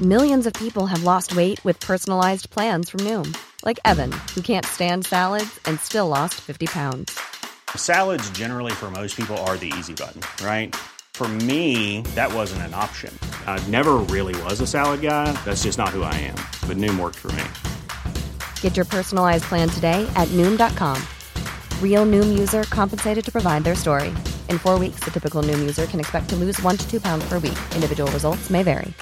Millions of people have lost weight with personalized plans from Noom. Like Evan, who can't stand salads and still lost 50 pounds. Salads generally for most people are the easy button, right? For me, that wasn't an option. I never really was a salad guy. That's just not who I am. But Noom worked for me. Get your personalized plan today at Noom.com. Real Noom user compensated to provide their story. In 4 weeks, the typical Noom user can expect to lose 1 to 2 pounds per week. Individual results may vary.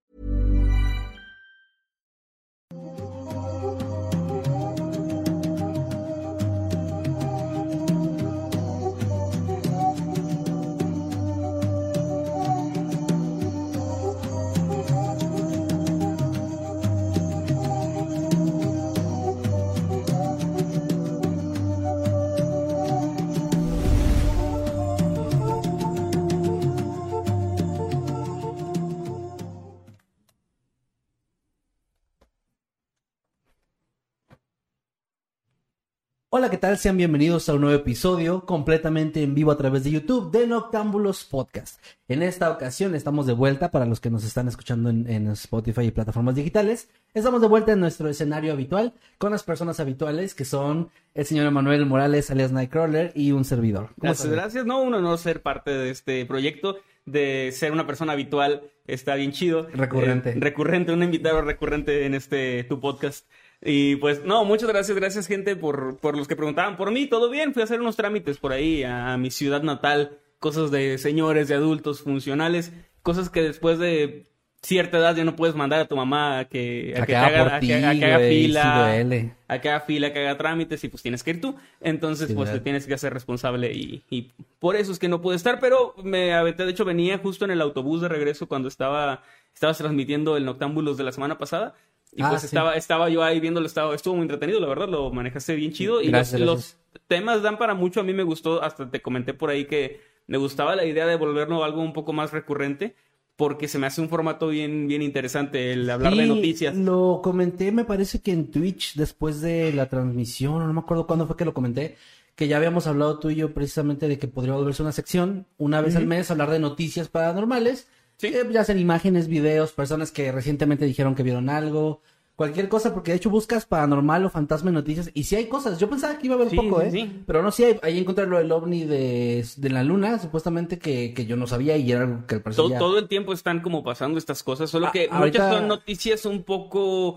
Hola, ¿qué tal? Sean bienvenidos a un nuevo episodio completamente en vivo a través de YouTube de Noctámbulos Podcast. En esta ocasión estamos de vuelta, para los que nos están escuchando en Spotify y plataformas digitales. Estamos de vuelta en nuestro escenario habitual con las personas habituales que son el señor Emanuel Morales, alias Nightcrawler, y un servidor. Gracias. No, un honor ser parte de este proyecto, de ser una persona habitual. Está bien chido. Recurrente, un invitado recurrente en tu podcast. Y pues, no, muchas gracias gente por los que preguntaban por mí. Todo bien, fui a hacer unos trámites por ahí a mi ciudad natal, cosas de señores, de adultos, funcionales, cosas que después de cierta edad ya no puedes mandar a tu mamá a que haga fila, que haga trámites, y pues tienes que ir tú. Entonces, sí, pues te tienes que hacer responsable y por eso es que no pude estar, pero me aventé. De hecho, venía justo en el autobús de regreso cuando estabas transmitiendo el Noctámbulos de la semana pasada. Y pues sí, estaba yo ahí viéndolo, estuvo muy entretenido, la verdad, lo manejaste bien chido. Y los temas dan para mucho. A mí me gustó, hasta te comenté por ahí que me gustaba la idea de volverlo algo un poco más recurrente, porque se me hace un formato bien interesante el hablar de noticias. Lo comenté, me parece que en Twitch, después de la transmisión, no me acuerdo cuándo fue que lo comenté, que ya habíamos hablado tú y yo precisamente de que podría volverse una sección, una vez al mes, hablar de noticias paranormales. Sí. Ya sean imágenes, videos, personas que recientemente dijeron que vieron algo, cualquier cosa, porque de hecho buscas paranormal o fantasma en noticias, y sí hay cosas. Yo pensaba que iba a haber poco, sí. Pero no, sí hay. Ahí encontré lo del ovni de la luna, supuestamente, que yo no sabía, y era algo que al parecer todo el tiempo están como pasando estas cosas, solo que muchas son noticias un poco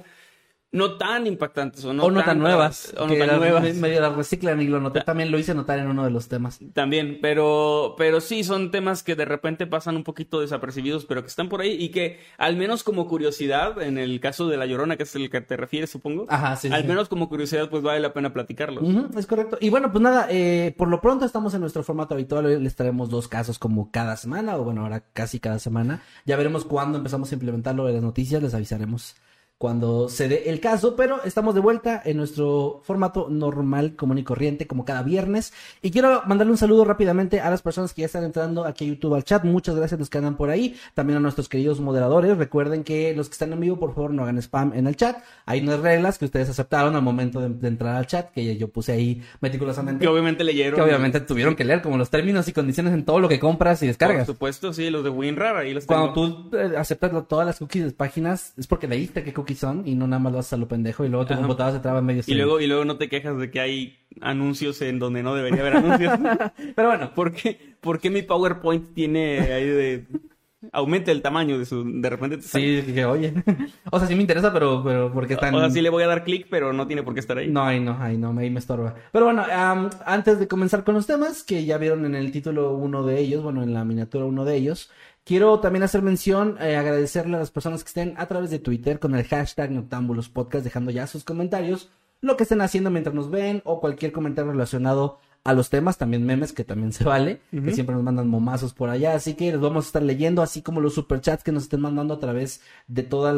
no tan impactantes o no tan nuevas. Medio las reciclan, y lo noté, también lo hice notar en uno de los temas. También, pero sí son temas que de repente pasan un poquito desapercibidos, pero que están por ahí, y que al menos como curiosidad, en el caso de La Llorona, que es el que te refieres, supongo. Ajá, sí. Al menos como curiosidad, pues vale la pena platicarlos. Es correcto. Y bueno, pues nada, por lo pronto estamos en nuestro formato habitual. Hoy les traemos 2 casos como cada semana, o bueno, ahora casi cada semana. Ya veremos cuándo empezamos a implementarlo de las noticias, les avisaremos cuando se dé el caso, pero estamos de vuelta en nuestro formato normal, común y corriente, como cada viernes. Y quiero mandarle un saludo rápidamente a las personas que ya están entrando aquí a YouTube al chat. Muchas gracias a los que andan por ahí, también a nuestros queridos moderadores. Recuerden que los que están en vivo, por favor, no hagan spam en el chat. Hay unas reglas que ustedes aceptaron al momento de entrar al chat, que yo puse ahí meticulosamente. Que obviamente leyeron. Que obviamente tuvieron que leer, como los términos y condiciones en todo lo que compras y descargas. Por supuesto, sí, los de WinRAR, ahí los tengo. Cuando tú aceptas todas las cookies de páginas, es porque leíste qué cookies son, y no nada más lo haces a lo pendejo, y luego tu computadora se traba en medio. Y luego no te quejas de que hay anuncios en donde no debería haber anuncios. Pero bueno, ¿por qué mi PowerPoint tiene ahí de... aumenta el tamaño de repente te sale? Sí, que oye. O sea, sí me interesa, pero porque están... O sea, sí le voy a dar clic, pero no tiene por qué estar ahí. No, ahí me estorba. Pero bueno, antes de comenzar con los temas, que ya vieron en el título uno de ellos, bueno, en la miniatura uno de ellos, quiero también hacer mención, agradecerle a las personas que estén a través de Twitter con el hashtag Noctámbulos Podcast, dejando ya sus comentarios, lo que estén haciendo mientras nos ven, o cualquier comentario relacionado a los temas, también memes, que también se vale, que siempre nos mandan momazos por allá, así que los vamos a estar leyendo, así como los superchats que nos estén mandando a través de toda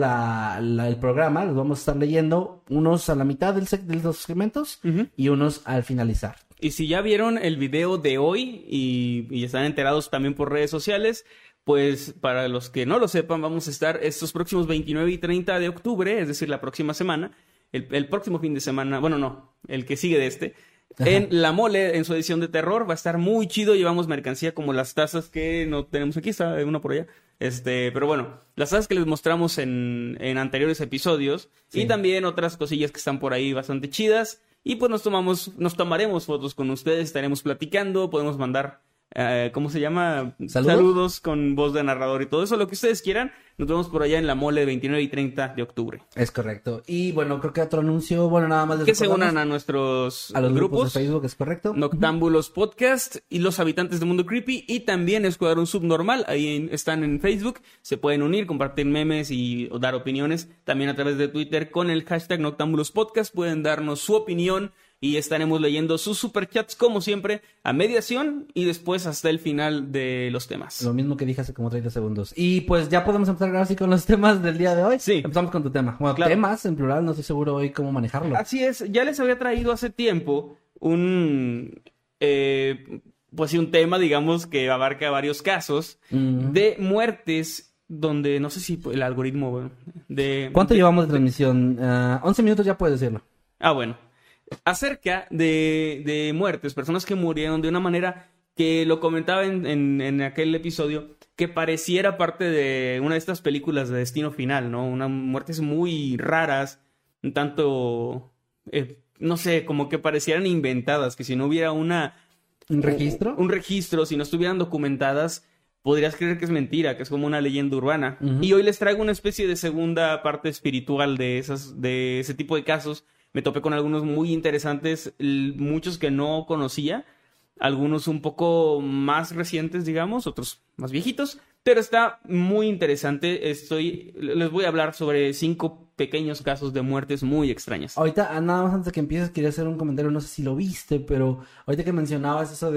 el programa, los vamos a estar leyendo, unos a la mitad de los segmentos y unos al finalizar. Y si ya vieron el video de hoy y están enterados también por redes sociales, pues para los que no lo sepan, vamos a estar estos próximos 29 y 30 de octubre, es decir, la próxima semana, el próximo fin de semana, bueno, no, el que sigue de este, en La Mole, en su edición de terror. Va a estar muy chido. Llevamos mercancía como las tazas que no tenemos aquí, está una por allá. Pero bueno, las cosas que les mostramos en anteriores episodios y también otras cosillas que están por ahí bastante chidas. Y pues nos tomaremos fotos con ustedes, estaremos platicando, podemos mandar, ¿cómo se llama? Saludos con voz de narrador y todo eso, lo que ustedes quieran. Nos vemos por allá en la mole 29 y 30 de octubre. Es correcto. Y bueno, creo que otro anuncio, bueno, nada más. Que se unan a los grupos de Facebook, es correcto. Noctámbulos Podcast y Los Habitantes del Mundo Creepy. Y también Escuadrón Subnormal. Ahí están en Facebook. Se pueden unir, compartir memes y dar opiniones. También a través de Twitter con el hashtag Noctámbulos Podcast. Pueden darnos su opinión. Y estaremos leyendo sus superchats, como siempre, a mediación y después hasta el final de los temas. Lo mismo que dije hace como 30 segundos. Y pues ya podemos empezar ahora sí con los temas del día de hoy. Sí. Empezamos con tu tema. Bueno, claro. Temas en plural, no estoy seguro hoy cómo manejarlo. Así es. Ya les había traído hace tiempo un tema, digamos, que abarca varios casos de muertes donde, no sé si el algoritmo ¿Cuánto llevamos de transmisión? 11 minutos ya puedes decirlo. Ah, bueno. Acerca de muertes, personas que murieron de una manera que lo comentaba en aquel episodio, que pareciera parte de una de estas películas de Destino Final, ¿no? Unas muertes muy raras, un tanto, no sé, como que parecieran inventadas, que si no hubiera ¿Un registro? Un registro, si no estuvieran documentadas, podrías creer que es mentira, que es como una leyenda urbana. Y hoy les traigo una especie de segunda parte espiritual de ese tipo de casos. Me topé con algunos muy interesantes, muchos que no conocía, algunos un poco más recientes, digamos, otros más viejitos, pero está muy interesante. Les voy a hablar sobre 5 pequeños casos de muertes muy extrañas. Ahorita, nada más antes de que empieces, quería hacer un comentario, no sé si lo viste, pero ahorita que mencionabas eso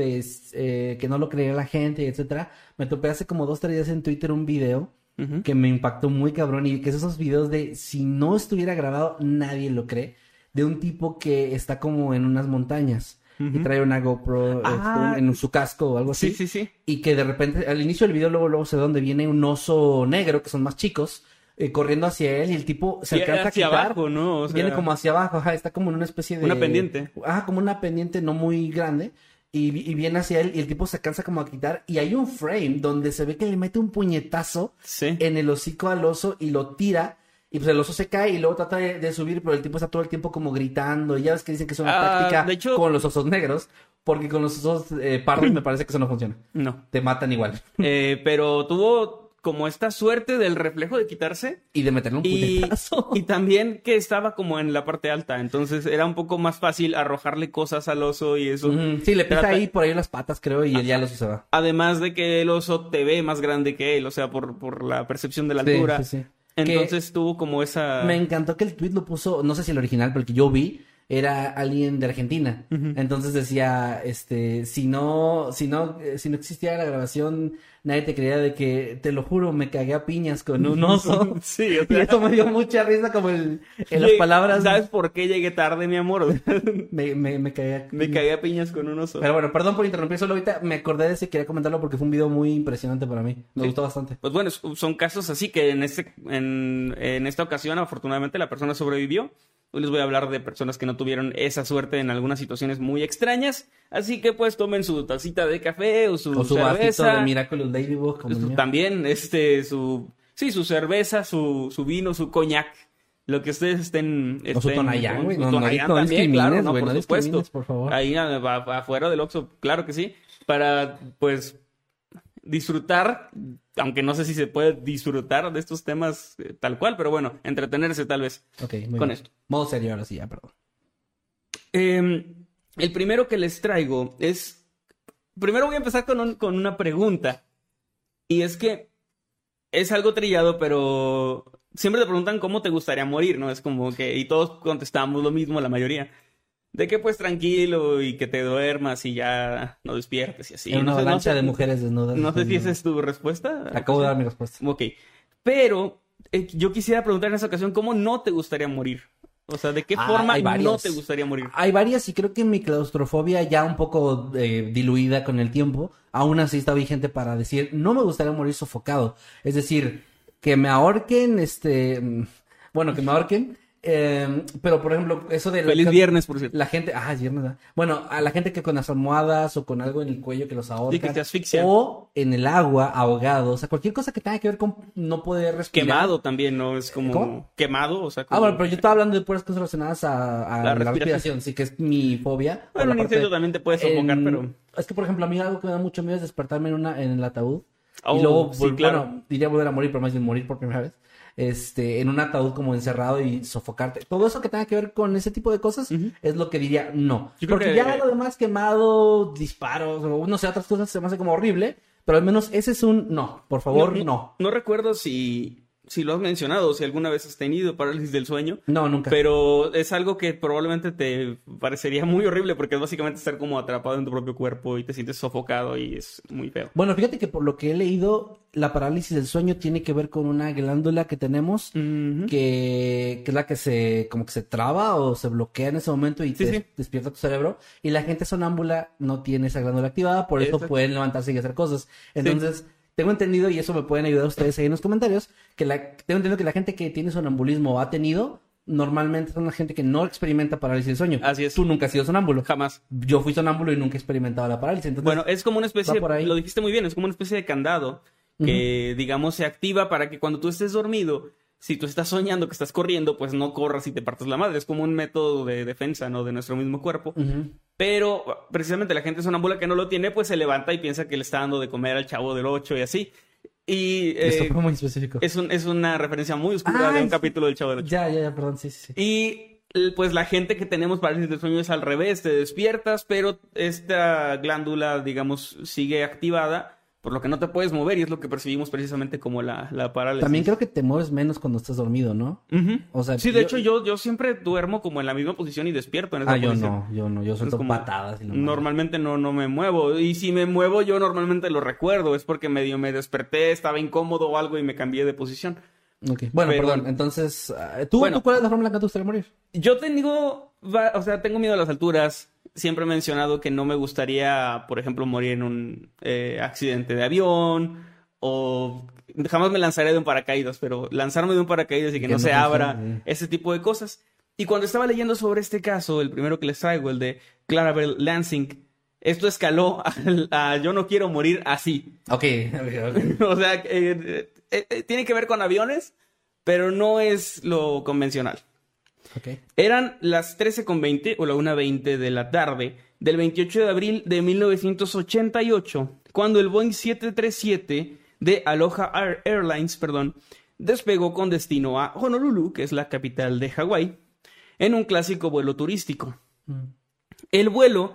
de que no lo creía la gente, etcétera, me topé hace como 2-3 días en Twitter un video que me impactó muy cabrón, y que es esos videos de si no estuviera grabado, nadie lo cree. De un tipo que está como en unas montañas y trae una GoPro en su casco o algo así. Sí. Y que de repente, al inicio del video, luego sé dónde viene un oso negro, que son más chicos, corriendo hacia él, y el tipo se alcanza a quitar. Abajo, ¿no? O sea, viene como hacia abajo, está como en una especie de... Una pendiente. Como una pendiente no muy grande. Y viene hacia él y el tipo se alcanza como a quitar. Y hay un frame donde se ve que le mete un puñetazo en el hocico al oso y lo tira. Y pues el oso se cae y luego trata de subir, pero el tipo está todo el tiempo como gritando. Y ya ves que dicen que es una táctica de hecho, con los osos negros, porque con los osos pardos me parece que eso no funciona. No. Te matan igual. Pero tuvo como esta suerte del reflejo de quitarse. Y de meterle un puñetazo. Y también que estaba como en la parte alta. Entonces era un poco más fácil arrojarle cosas al oso y eso. Sí, le pisa ahí por ahí las patas, creo, y él ya el oso se va. Además de que el oso te ve más grande que él, o sea, por la percepción de la altura. Sí. Entonces tuvo como esa... Me encantó que el tweet lo puso, no sé si el original, pero el que yo vi era alguien de Argentina. Entonces decía, si no existiera la grabación, nadie te creía de que, te lo juro, me cagué a piñas con un oso. Sí, o sea... Y esto me dio mucha risa como en las palabras. ¿Sabes por qué llegué tarde, mi amor? me cagué a piñas con un oso. Pero bueno, perdón por interrumpir, solo ahorita me acordé de ese y quería comentarlo porque fue un video muy impresionante para mí. Me gustó bastante. Pues bueno, son casos así que en esta ocasión, afortunadamente, la persona sobrevivió. Hoy les voy a hablar de personas que no tuvieron esa suerte en algunas situaciones muy extrañas. Así que pues tomen su tacita de café o su cerveza. De Miraculous Ladybug. También, su cerveza, su vino, su coñac. Lo que ustedes estén... O su Tonayán, güey. No también, claro, no, por supuesto. Por favor. Ahí afuera del Oxxo, claro que sí. Para, pues, disfrutar, aunque no sé si se puede disfrutar de estos temas tal cual, pero bueno, entretenerse tal vez con esto. Modo serio ahora sí, ya, perdón. El primero que les traigo es... Primero voy a empezar con una pregunta. Y es que es algo trillado, pero siempre te preguntan cómo te gustaría morir, ¿no? Es como que... Y todos contestamos lo mismo, la mayoría. De que pues tranquilo y que te duermas y ya no despiertes y así. En una avalancha de mujeres desnudas. No sé si esa es tu respuesta. Acabo de dar mi respuesta. Ok. Pero yo quisiera preguntar en esa ocasión, ¿cómo no te gustaría morir? O sea, ¿de qué forma no te gustaría morir? Hay varias y creo que mi claustrofobia ya un poco diluida con el tiempo, aún así está vigente para decir, no me gustaría morir sofocado. Es decir, que me ahorquen, que me ahorquen, Pero, por ejemplo, eso de... Feliz viernes, por cierto. La gente... Ah, es viernes, ¿verdad? Bueno, a la gente que con las almohadas o con algo en el cuello que los ahorca. Sí, que te asfixian. O en el agua, ahogado. O sea, cualquier cosa que tenga que ver con no poder respirar. Quemado también, ¿no? Es como... ¿Cómo? Quemado, o sea... Como... Bueno, pero yo estaba hablando de puras cosas relacionadas a la respiración. Sí, que es mi fobia. Bueno, un incendio también te puede sofocar, pero... Es que, por ejemplo, a mí algo que me da mucho miedo es despertarme en el ataúd. Oh, y luego, sí, claro. bueno, diría volver a morir, pero más bien morir por primera vez. En un ataúd como encerrado y sofocarte. Todo eso que tenga que ver con ese tipo de cosas es lo que diría no. Porque ya lo demás quemado, disparos, o no sé, otras cosas se me hace como horrible, pero al menos ese es un no, por favor, no. No recuerdo si lo has mencionado, si alguna vez has tenido parálisis del sueño. No, nunca. Pero es algo que probablemente te parecería muy horrible porque es básicamente estar como atrapado en tu propio cuerpo y te sientes sofocado y es muy feo. Bueno, fíjate que por lo que he leído, la parálisis del sueño tiene que ver con una glándula que tenemos que es la que se traba o se bloquea en ese momento y despierta tu cerebro. Y la gente sonámbula no tiene esa glándula activada, por eso pueden levantarse y hacer cosas. Entonces... Tengo entendido, y eso me pueden ayudar ustedes ahí en los comentarios, tengo entendido que la gente que tiene sonambulismo o ha tenido, normalmente son la gente que no experimenta parálisis del sueño. Así es. Tú nunca has sido sonámbulo. Jamás. Yo fui sonámbulo y nunca he experimentado la parálisis. Entonces, bueno, es como una especie, por ahí. lo dijiste muy bien, es como una especie de candado que, digamos, se activa para que cuando tú estés dormido, si tú estás soñando que estás corriendo, pues no corras y te partas la madre. Es como un método de defensa, ¿no? De nuestro mismo cuerpo. Pero precisamente la gente sonámbula que no lo tiene, pues se levanta y piensa que le está dando de comer al Chavo del 8 y así. Y esto fue muy específico. Es una referencia muy oscura de un capítulo del Chavo del 8. Ya, perdón, sí. Y pues la gente que tenemos parálisis del sueño es al revés, te despiertas, pero esta glándula, digamos, sigue activada, por lo que no te puedes mover y es lo que percibimos precisamente como la parálisis. También creo que te mueves menos cuando estás dormido, ¿no? O sea, sí, de hecho yo siempre duermo como en la misma posición y despierto en esa posición. Yo suelto patadas. Normalmente no me muevo. Y si me muevo yo normalmente lo recuerdo. Es porque medio me desperté, estaba incómodo o algo y me cambié de posición. Ok. Bueno, perdón. Entonces, ¿tú cuál es la forma en la que te gustaría morir? Yo tengo miedo a las alturas. Siempre he mencionado que no me gustaría, por ejemplo, morir en un accidente de avión o jamás me lanzaré de un paracaídas, pero lanzarme de un paracaídas y que no se abra, ese tipo de cosas. Y cuando estaba leyendo sobre este caso, el primero que les traigo, el de Clarabelle Lansing, esto escaló a yo no quiero morir así. Ok. O sea, tiene que ver con aviones, pero no es lo convencional. Okay. Eran las 13:20 o la 1:20 de la tarde del 28 de abril de 1988, cuando el Boeing 737 de Aloha Airlines, despegó con destino a Honolulu, que es la capital de Hawái, en un clásico vuelo turístico. El vuelo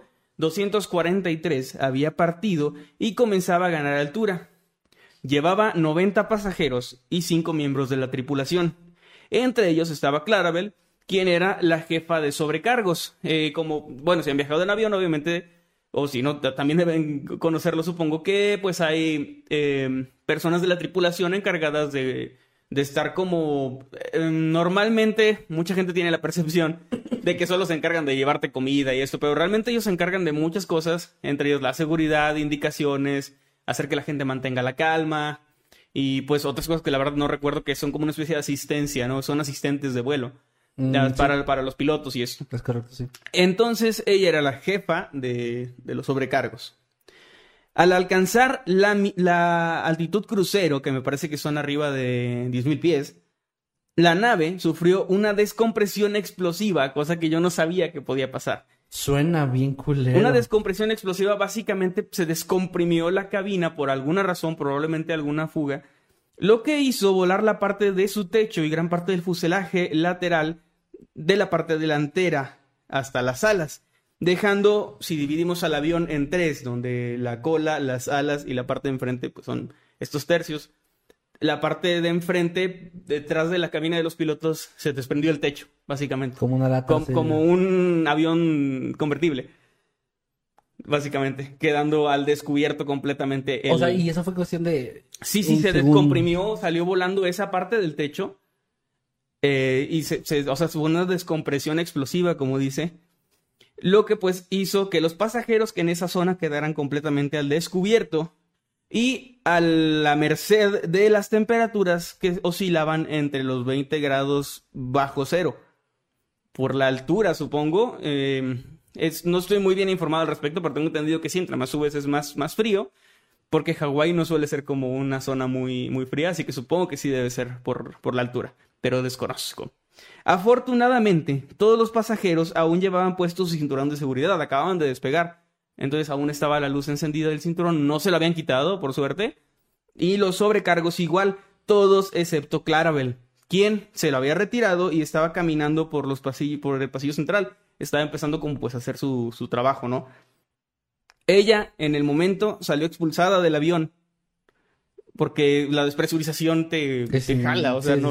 243 había partido y comenzaba a ganar altura. Llevaba 90 pasajeros y 5 miembros de la tripulación. Entre ellos estaba Clarabelle, quien era la jefa de sobrecargos. Si han viajado en avión, obviamente, o si no, también deben conocerlo, supongo que pues hay personas de la tripulación encargadas de estar como... normalmente, mucha gente tiene la percepción de que solo se encargan de llevarte comida y esto, pero realmente ellos se encargan de muchas cosas, entre ellos la seguridad, indicaciones, hacer que la gente mantenga la calma, y pues otras cosas que la verdad no recuerdo, que son como una especie de asistencia, ¿no? Son asistentes de vuelo. Para los pilotos y eso. Es correcto, sí. Entonces ella era la jefa de los sobrecargos. Al alcanzar la altitud crucero, que me parece que son arriba de 10,000 pies, la nave sufrió una descompresión explosiva, cosa que yo no sabía que podía pasar. Suena bien culero. Una descompresión explosiva, básicamente se descomprimió la cabina por alguna razón, probablemente alguna fuga, lo que hizo volar la parte de su techo y gran parte del fuselaje lateral de la parte delantera hasta las alas, dejando, si dividimos al avión en 3, donde la cola, las alas y la parte de enfrente pues son estos tercios, la parte de enfrente, detrás de la cabina de los pilotos, se desprendió el techo, básicamente. Como una lata. Como un avión convertible. Básicamente, quedando al descubierto completamente. O sea, y eso fue cuestión de... Sí, se descomprimió, salió volando esa parte del techo. Y fue una descompresión explosiva, como dice. Lo que pues hizo que los pasajeros que en esa zona quedaran completamente al descubierto y a la merced de las temperaturas que oscilaban entre los 20 grados bajo cero. por la altura, supongo. No estoy muy bien informado al respecto, pero tengo entendido que sí, entre más subes es más frío, porque Hawái no suele ser como una zona muy, muy fría, así que supongo que sí debe ser por la altura, pero desconozco. Afortunadamente, todos los pasajeros aún llevaban puesto su cinturón de seguridad, acababan de despegar, entonces aún estaba la luz encendida del cinturón, no se lo habían quitado, por suerte, y los sobrecargos igual, todos excepto Clarabel, quien se lo había retirado y estaba caminando por el pasillo central. Estaba empezando como pues a hacer su trabajo, ¿no? Ella, en el momento, salió expulsada del avión. Porque la despresurización te jala. O sea,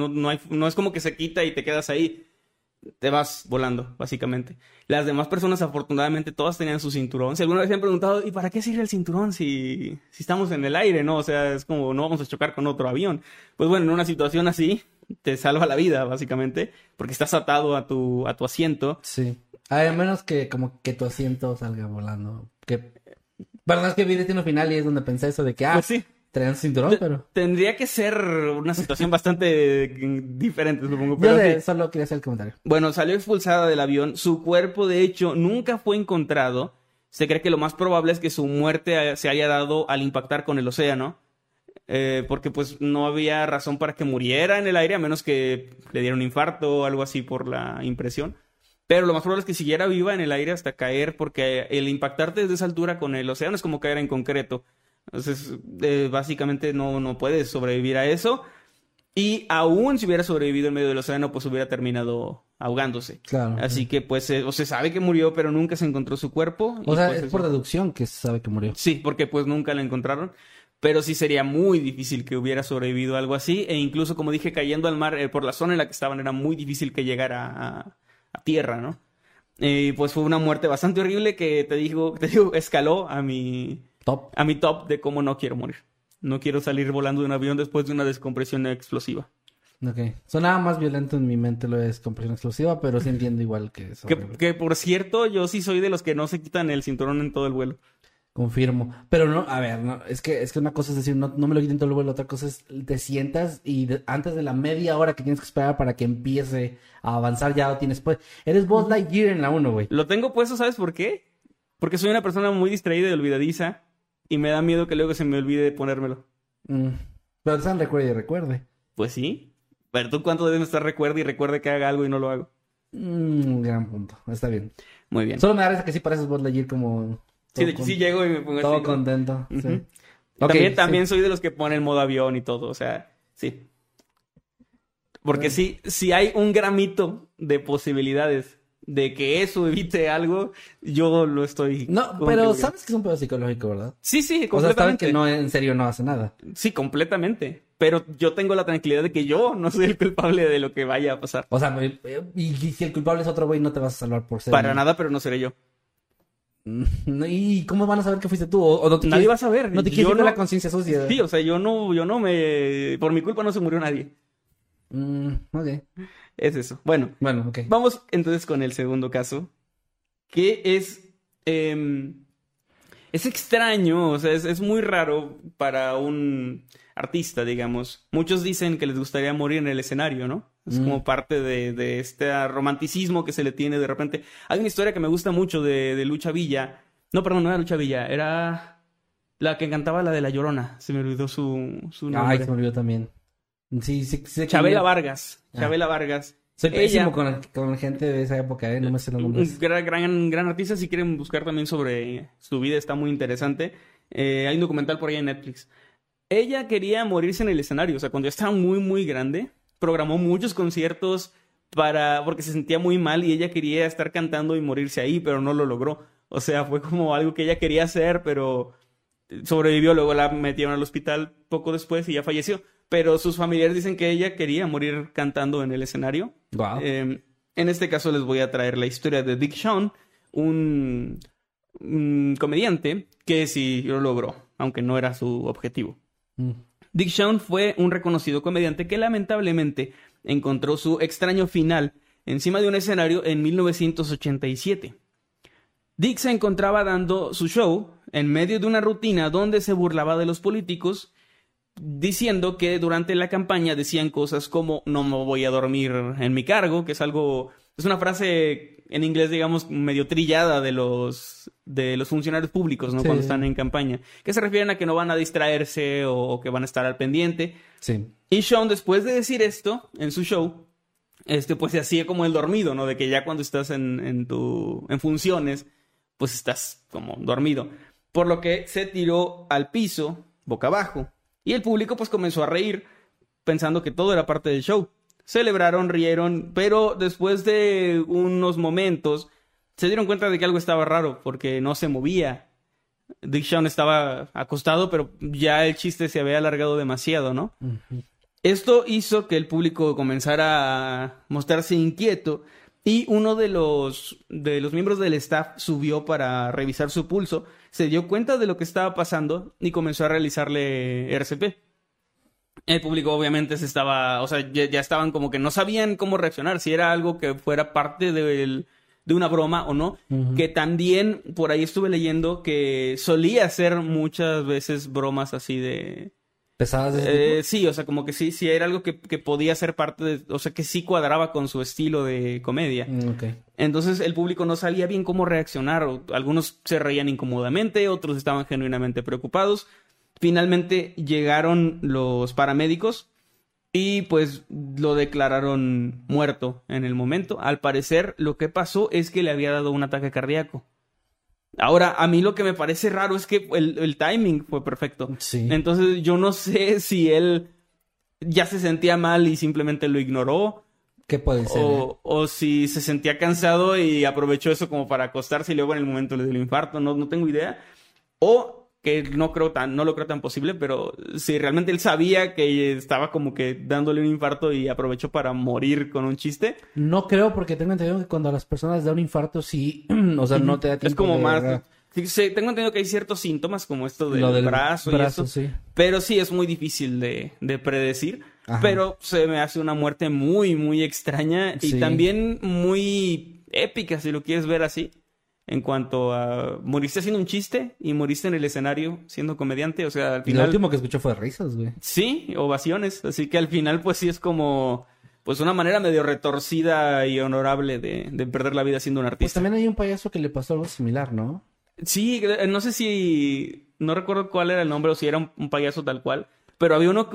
no es como que se quita y te quedas ahí. Te vas volando, básicamente. Las demás personas, afortunadamente, todas tenían su cinturón. Si alguna vez se han preguntado, ¿y para qué sirve el cinturón si estamos en el aire, no? O sea, es como, no vamos a chocar con otro avión. Pues bueno, en una situación así, te salva la vida, básicamente, porque estás atado a tu asiento. Sí. A menos que como que tu asiento salga volando. Bueno, es que vi Destino Final y es donde pensé eso de que, pues sí, traían su cinturón, pero... Tendría que ser una situación bastante diferente, supongo. Pero yo sí. Solo quería hacer el comentario. Bueno, salió expulsada del avión. Su cuerpo, de hecho, nunca fue encontrado. Se cree que lo más probable es que su muerte se haya dado al impactar con el océano. Porque pues no había razón para que muriera en el aire, a menos que le diera un infarto o algo así por la impresión. Pero lo más probable es que siguiera viva en el aire hasta caer, porque el impactarte desde esa altura con el océano es como caer en concreto. Entonces, básicamente no puedes sobrevivir a eso. Y aún si hubiera sobrevivido en medio del océano, pues hubiera terminado ahogándose. Claro. Así que pues se sabe que murió, pero nunca se encontró su cuerpo. O sea, pues, es por deducción que se sabe que murió. Sí, porque pues nunca la encontraron. Pero sí sería muy difícil que hubiera sobrevivido algo así. E incluso, como dije, cayendo al mar, por la zona en la que estaban, era muy difícil que llegara a tierra, ¿no? Pues fue una muerte bastante horrible que te digo, escaló a mi top de cómo no quiero morir. No quiero salir volando de un avión después de una descompresión explosiva. Ok. Sonaba más violento en mi mente lo de descompresión explosiva, pero sí entiendo igual que eso. Que por cierto, yo sí soy de los que no se quitan el cinturón en todo el vuelo. Confirmo. Pero no, a ver, no, es que una cosa es decir, no me lo quiten todo el vuelo, otra cosa es te sientas y antes de la media hora que tienes que esperar para que empiece a avanzar ya lo tienes pues. Eres Buzz Lightyear en la 1, güey. Lo tengo puesto, ¿sabes por qué? Porque soy una persona muy distraída y olvidadiza y me da miedo que luego se me olvide ponérmelo. Pero están recuerde. Pues sí. Pero tú cuánto debes estar recuerde que haga algo y no lo hago. Gran punto. Está bien. Muy bien. Solo me da risa que sí pareces Buzz Lightyear como... Sí, de hecho sí llego y me pongo todo así. Todo contento. Uh-huh. Sí. Okay, también soy de los que ponen modo avión y todo, o sea, sí. Porque si hay un gramito de posibilidades de que eso evite algo, yo lo estoy... No, pero sabes que es un pedo psicológico, ¿verdad? Sí, completamente. O sea, sabes que no, en serio no hace nada. Sí, completamente. Pero yo tengo la tranquilidad de que yo no soy el culpable de lo que vaya a pasar. O sea, y si el culpable es otro güey, no te vas a salvar por ser... Para nada, pero no seré yo. ¿Y cómo van a saber que fuiste tú? ¿O no nadie va a saber. No te quieres ir a la conciencia sucia. Sí, o sea, yo no me... Por mi culpa no se murió nadie. Ok. Es eso. Bueno, ok. Vamos entonces con el segundo caso. Que es... es extraño, o sea, es muy raro para un artista, digamos. Muchos dicen que les gustaría morir en el escenario, ¿no? Es como parte de este romanticismo que se le tiene de repente. Hay una historia que me gusta mucho de Lucha Villa. No, perdón, no era Lucha Villa. Era la que cantaba la de La Llorona. Se me olvidó su nombre. Ay, se me olvidó también. Sí. Chabela Vargas. Chabela Vargas. Soy pésimo con gente de esa época, no me sé los nombres. Gran artista. Si quieren buscar también sobre su vida, está muy interesante. Hay un documental por ahí en Netflix. Ella quería morirse en el escenario. O sea, cuando ya estaba muy, muy grande, programó muchos conciertos porque se sentía muy mal y ella quería estar cantando y morirse ahí, pero no lo logró. O sea, fue como algo que ella quería hacer, pero sobrevivió. Luego la metieron al hospital poco después y ya falleció. Pero sus familiares dicen que ella quería morir cantando en el escenario. Wow. En este caso les voy a traer la historia de Dick Shawn, un comediante que sí lo logró, aunque no era su objetivo. Dick Shawn fue un reconocido comediante que lamentablemente encontró su extraño final encima de un escenario en 1987. Dick se encontraba dando su show en medio de una rutina donde se burlaba de los políticos, diciendo que durante la campaña decían cosas como no me voy a dormir en mi cargo, que es algo, es una frase en inglés, digamos, medio trillada de los funcionarios públicos, ¿no? Sí. Cuando están en campaña, que se refieren a que no van a distraerse o que van a estar al pendiente. Sí. Y Shawn, después de decir esto en su show, pues se hacía como el dormido, ¿no? De que ya cuando estás en funciones, pues estás como dormido. Por lo que se tiró al piso, boca abajo. Y el público pues comenzó a reír, pensando que todo era parte del show. Celebraron, rieron, pero después de unos momentos se dieron cuenta de que algo estaba raro, porque no se movía. Big Sean estaba acostado, pero ya el chiste se había alargado demasiado, ¿no? Uh-huh. Esto hizo que el público comenzara a mostrarse inquieto y uno de los miembros del staff subió para revisar su pulso, se dio cuenta de lo que estaba pasando y comenzó a realizarle RCP. El público obviamente ya estaban como que no sabían cómo reaccionar, si era algo que fuera parte de una broma o no. Uh-huh. Que también por ahí estuve leyendo que solía hacer muchas veces bromas así de... ¿Pesadas? Sí, o sea, como que sí era algo que podía ser parte de... O sea, que sí cuadraba con su estilo de comedia. Okay. Entonces el público no sabía bien cómo reaccionar. Algunos se reían incómodamente, otros estaban genuinamente preocupados. Finalmente llegaron los paramédicos y pues lo declararon muerto en el momento. Al parecer lo que pasó es que le había dado un ataque cardíaco. Ahora, a mí lo que me parece raro es que el timing fue perfecto. Sí. Entonces yo no sé si él ya se sentía mal y simplemente lo ignoró. ¿Qué puede ser? O si se sentía cansado y aprovechó eso como para acostarse y luego en el momento le dio el infarto. No tengo idea. O que no lo creo tan posible, pero si realmente él sabía que estaba como que dándole un infarto y aprovechó para morir con un chiste. No creo, porque tengo entendido que cuando a las personas les da un infarto, sí, o sea, no te da tiempo. Es como más... Sí, tengo entendido que hay ciertos síntomas como esto del brazo y eso. Sí. Pero sí, es muy difícil de predecir. Ajá. Pero se me hace una muerte muy, muy extraña y también muy épica, si lo quieres ver así. En cuanto a moriste haciendo un chiste y moriste en el escenario siendo comediante, o sea, al final... Y lo último que escuché fue risas, güey. Sí, ovaciones, así que al final pues sí es como... Pues una manera medio retorcida y honorable de perder la vida siendo un artista. Pues también hay un payaso que le pasó algo similar, ¿no? Sí, no sé si... No recuerdo cuál era el nombre o si era un payaso tal cual. Pero había uno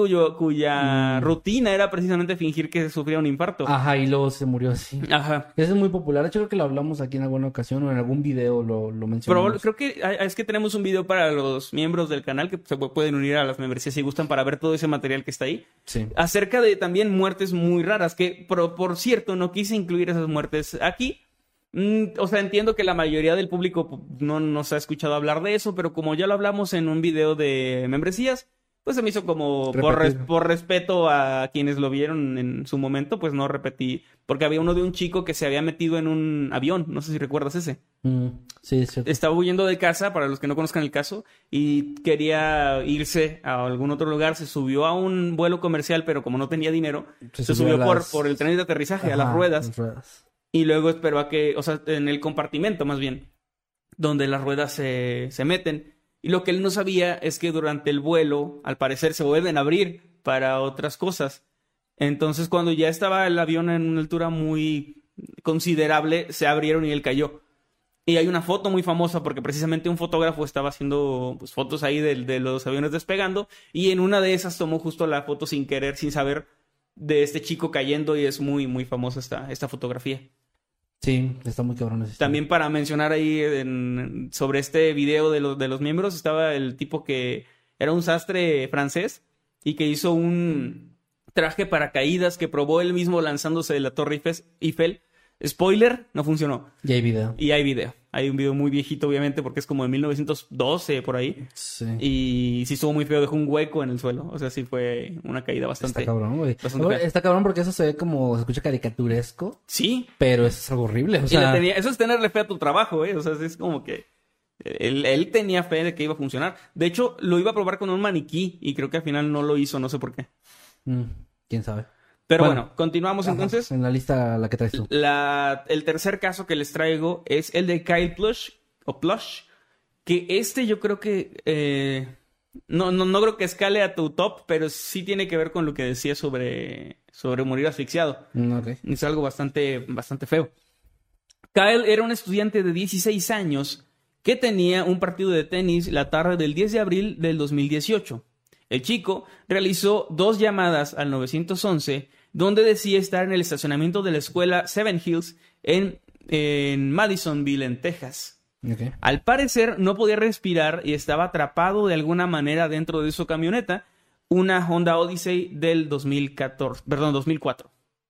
cuya rutina era precisamente fingir que sufría un infarto. Ajá, y luego se murió así. Ajá. Ese es muy popular. De hecho, creo que lo hablamos aquí en alguna ocasión o en algún video lo mencionamos. Pero creo que es que tenemos un video para los miembros del canal que se pueden unir a las membresías si gustan para ver todo ese material que está ahí. Sí. Acerca de también muertes muy raras que, por cierto, no quise incluir esas muertes aquí. O sea, entiendo que la mayoría del público no nos ha escuchado hablar de eso, pero como ya lo hablamos en un video de membresías, pues se me hizo como por respeto a quienes lo vieron en su momento, pues no repetí. Porque había uno de un chico que se había metido en un avión, no sé si recuerdas ese. Sí, es cierto. Estaba huyendo de casa, para los que no conozcan el caso, y quería irse a algún otro lugar. Se subió a un vuelo comercial, pero como no tenía dinero, se subió por el tren de aterrizaje, a las ruedas. Y luego esperó a que, o sea, en el compartimento más bien, donde las ruedas se meten. Y lo que él no sabía es que durante el vuelo, al parecer, se vuelven a abrir para otras cosas. Entonces, cuando ya estaba el avión en una altura muy considerable, se abrieron y él cayó. Y hay una foto muy famosa porque precisamente un fotógrafo estaba haciendo pues, fotos ahí de los aviones despegando. Y en una de esas tomó justo la foto sin querer, sin saber, de este chico cayendo. Y es muy, muy famosa esta fotografía. Sí, está muy cabrón. También para mencionar ahí sobre este video de los miembros, estaba el tipo que era un sastre francés y que hizo un traje paracaídas que probó él mismo lanzándose de la Torre Eiffel. Spoiler, no funcionó. Y hay video. Hay un video muy viejito, obviamente, porque es como de 1912, por ahí. Sí. Y sí estuvo muy feo, dejó un hueco en el suelo. O sea, sí fue una caída bastante... Está cabrón, güey. Está cabrón porque eso se ve como... Se escucha caricaturesco. Sí. Pero eso es algo horrible, o sea... Eso es tenerle fe a tu trabajo, O sea, es como que... Él tenía fe de que iba a funcionar. De hecho, lo iba a probar con un maniquí y creo que al final no lo hizo, no sé por qué. ¿Quién sabe? Pero bueno, continuamos entonces. En la lista la que traes tú. El tercer caso que les traigo es el de Kyle Plush, que yo creo que No creo que escale a tu top, pero sí tiene que ver con lo que decía sobre morir asfixiado. Okay. Es algo bastante feo. Kyle era un estudiante de 16 años que tenía un partido de tenis la tarde del 10 de abril del 2018. El chico realizó 2 llamadas al 911 donde decía estar en el estacionamiento de la escuela Seven Hills en Madisonville, en Texas. Okay. Al parecer no podía respirar y estaba atrapado de alguna manera dentro de su camioneta, una Honda Odyssey del 2004.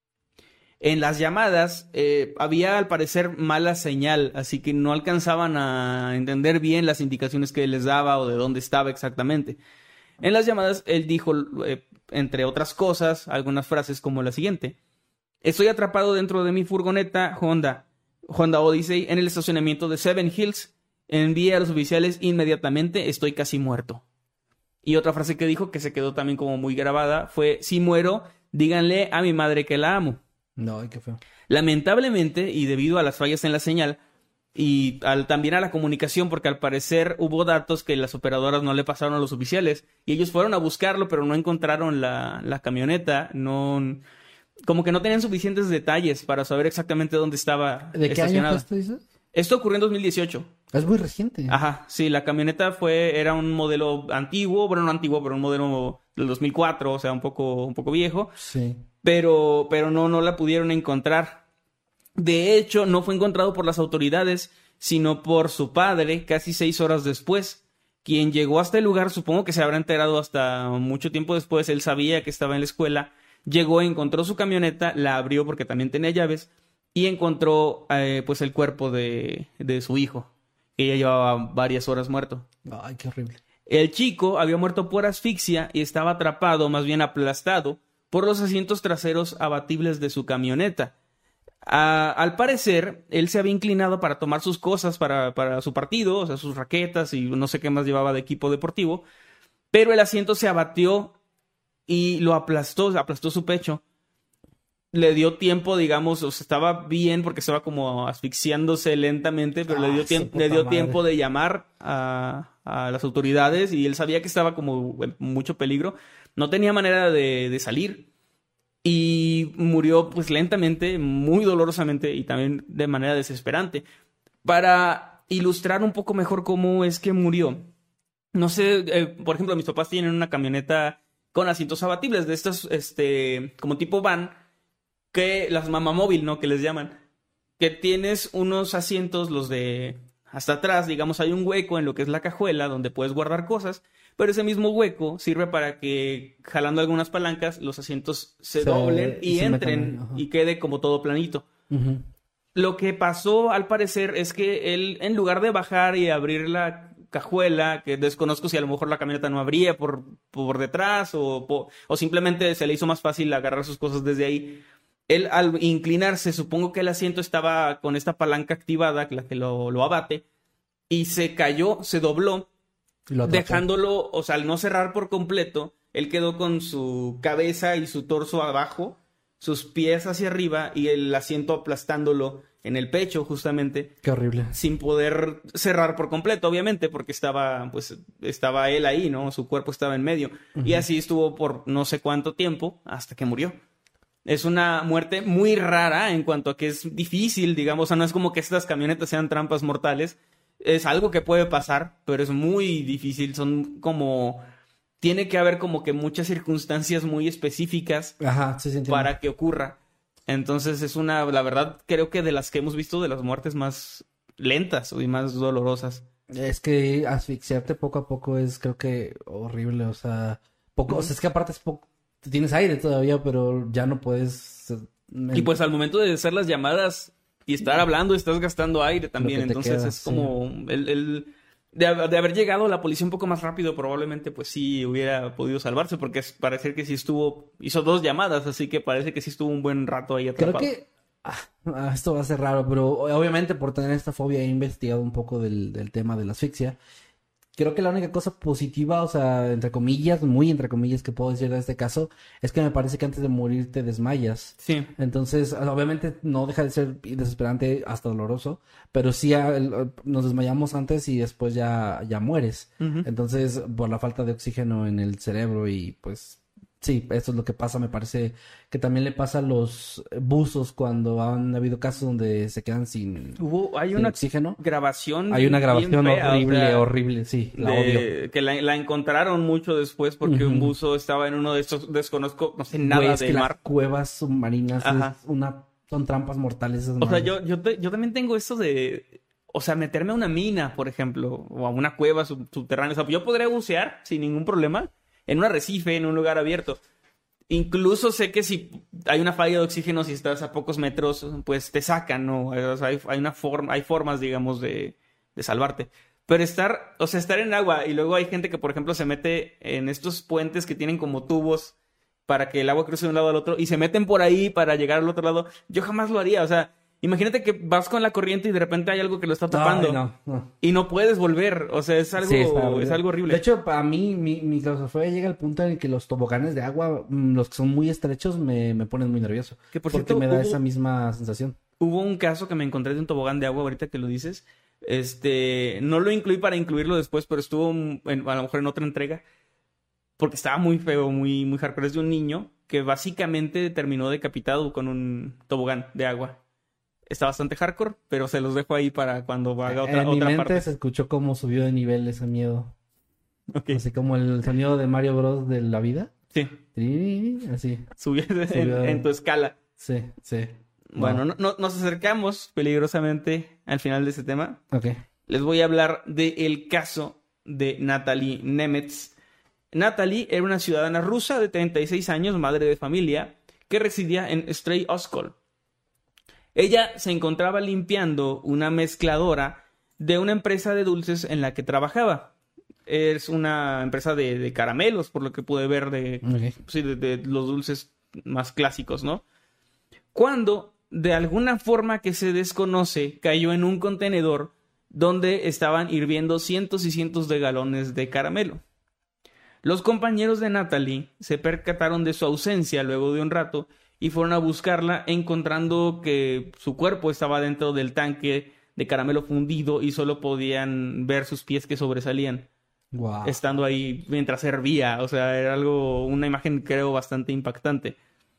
En las llamadas había al parecer mala señal, así que no alcanzaban a entender bien las indicaciones que él les daba o de dónde estaba exactamente. En las llamadas él dijo, entre otras cosas, algunas frases como la siguiente: estoy atrapado dentro de mi furgoneta Honda Odyssey en el estacionamiento de Seven Hills. Envíe a los oficiales inmediatamente, estoy casi muerto. Y otra frase que dijo, que se quedó también como muy grabada, fue: si muero, díganle a mi madre que la amo. No, qué feo. Lamentablemente, y debido a las fallas en la señal y también a la comunicación, porque al parecer hubo datos que las operadoras no le pasaron a los oficiales y ellos fueron a buscarlo, pero no encontraron la camioneta, como que no tenían suficientes detalles para saber exactamente dónde estaba ¿De qué año fue esto, dices? Esto ocurrió en 2018. Es muy reciente. Ajá, sí, la camioneta era un modelo antiguo, bueno, no antiguo, pero un modelo del 2004, o sea, un poco viejo. Sí. Pero no la pudieron encontrar. De hecho, no fue encontrado por las autoridades, sino por su padre, casi 6 horas después, quien llegó hasta el lugar. Supongo que se habrá enterado hasta mucho tiempo después. Él sabía que estaba en la escuela. Llegó, encontró su camioneta, la abrió porque también tenía llaves y encontró pues el cuerpo de su hijo, que ya llevaba varias horas muerto. Ay, qué horrible. El chico había muerto por asfixia y estaba atrapado, más bien aplastado, por los asientos traseros abatibles de su camioneta. Al parecer, él se había inclinado para tomar sus cosas para su partido, o sea, sus raquetas y no sé qué más llevaba de equipo deportivo, pero el asiento se abatió y lo aplastó su pecho. Le dio tiempo, digamos, o sea, estaba bien porque estaba como asfixiándose lentamente, pero le dio tiempo de llamar a las autoridades y él sabía que estaba como en mucho peligro. No tenía manera de salir y murió pues lentamente, muy dolorosamente y también de manera desesperante. Para ilustrar un poco mejor cómo es que murió, no sé, por ejemplo, mis papás tienen una camioneta con asientos abatibles de estos, como tipo van, que las mamamóvil, ¿no? Que les llaman. Que tienes unos asientos, los de hasta atrás, digamos, hay un hueco en lo que es la cajuela donde puedes guardar cosas, pero ese mismo hueco sirve para que, jalando algunas palancas, los asientos se doblen y entren y quede como todo planito. Uh-huh. Lo que pasó, al parecer, es que él, en lugar de bajar y abrir la cajuela, que desconozco si a lo mejor la camioneta no abría por detrás o simplemente se le hizo más fácil agarrar sus cosas desde ahí. Él, al inclinarse, supongo que el asiento estaba con esta palanca activada, la que lo abate, y se cayó, se dobló, dejándolo, o sea, al no cerrar por completo, él quedó con su cabeza y su torso abajo, sus pies hacia arriba y el asiento aplastándolo en el pecho, justamente. Qué horrible. Sin poder cerrar por completo, obviamente, porque estaba él ahí, ¿no? Su cuerpo estaba en medio. Uh-huh. Y así estuvo por no sé cuánto tiempo hasta que murió. Es una muerte muy rara en cuanto a que es difícil, digamos, o sea, no es como que estas camionetas sean trampas mortales. Es algo que puede pasar, pero es muy difícil. Son como... Tiene que haber como que muchas circunstancias muy específicas para que ocurra. Entonces es la verdad, creo que de las que hemos visto, de las muertes más lentas y más dolorosas. Es que asfixiarte poco a poco es, creo que, horrible, o sea, poco, o sea, es que aparte es poco, tienes aire todavía, pero ya no puedes... Y pues al momento de hacer las llamadas y estar hablando, estás gastando aire también, entonces queda, es como de haber llegado la policía un poco más rápido, probablemente pues sí hubiera podido salvarse, porque parece que sí hizo 2 llamadas, así que parece que sí estuvo un buen rato ahí atrapado. Creo que esto va a ser raro, pero obviamente por tener esta fobia he investigado un poco del tema de la asfixia. creo que la única cosa positiva, o sea, entre comillas, muy entre comillas que puedo decir de este caso, es que me parece que antes de morir te desmayas. Sí. Entonces, obviamente no deja de ser desesperante hasta doloroso, pero sí nos desmayamos antes y después ya mueres. Entonces, por la falta de oxígeno en el cerebro y pues... Sí, esto es lo que pasa, me parece que también le pasa a los buzos cuando han habido casos donde se quedan sin oxígeno. Hay una grabación fea, horrible, o sea, horrible, sí, la odio. Que la encontraron mucho después porque un buzo estaba en uno de estos, desconozco, no sé nada del mar. Las cuevas submarinas son trampas mortales. Esas o sea, yo también tengo eso de... O sea, meterme a una mina, por ejemplo, o a una cueva subterránea. O sea, yo podría bucear sin ningún problema en un arrecife, en un lugar abierto. Incluso sé que si hay una falla de oxígeno, si estás a pocos metros, pues te sacan, ¿no? O sea, hay formas, digamos, de salvarte. Pero estar en agua y luego hay gente que, por ejemplo, se mete en estos puentes que tienen como tubos para que el agua cruce de un lado al otro y se meten por ahí para llegar al otro lado. Yo jamás lo haría, o sea... Imagínate que vas con la corriente y de repente hay algo que lo está tapando. No. Y no puedes volver. O sea, es algo horrible. De hecho, para mí, mi claustrofobia llega al punto en el que los toboganes de agua, los que son muy estrechos, me ponen muy nervioso. Que por cierto, porque me da esa misma sensación. Hubo un caso que me encontré de un tobogán de agua, ahorita que lo dices. No lo incluí para incluirlo después, pero estuvo a lo mejor en otra entrega. Porque estaba muy feo, muy, muy hardcore. Es de un niño que básicamente terminó decapitado con un tobogán de agua. Está bastante hardcore, pero se los dejo ahí para cuando haga otra parte. En mi mente se escuchó cómo subió de nivel ese miedo. Okay. Así como el sonido de Mario Bros. De la vida. Sí. Así. Subió en tu escala. Sí. Bueno, nos acercamos peligrosamente al final de este tema. Ok. Les voy a hablar del caso de Natalie Nemetz. Natalie era una ciudadana rusa de 36 años, madre de familia, que residía en Stray Oskol. Ella se encontraba limpiando una mezcladora de una empresa de dulces en la que trabajaba. Es una empresa de caramelos, por lo que pude ver de los dulces más clásicos, ¿no? Cuando, de alguna forma que se desconoce, cayó en un contenedor donde estaban hirviendo cientos y cientos de galones de caramelo. Los compañeros de Natalie se percataron de su ausencia luego de un rato y fueron a buscarla, encontrando que su cuerpo estaba dentro del tanque de caramelo fundido y solo podían ver sus pies que sobresalían. Wow. Estando ahí mientras hervía. O sea, era una imagen, creo, bastante impactante.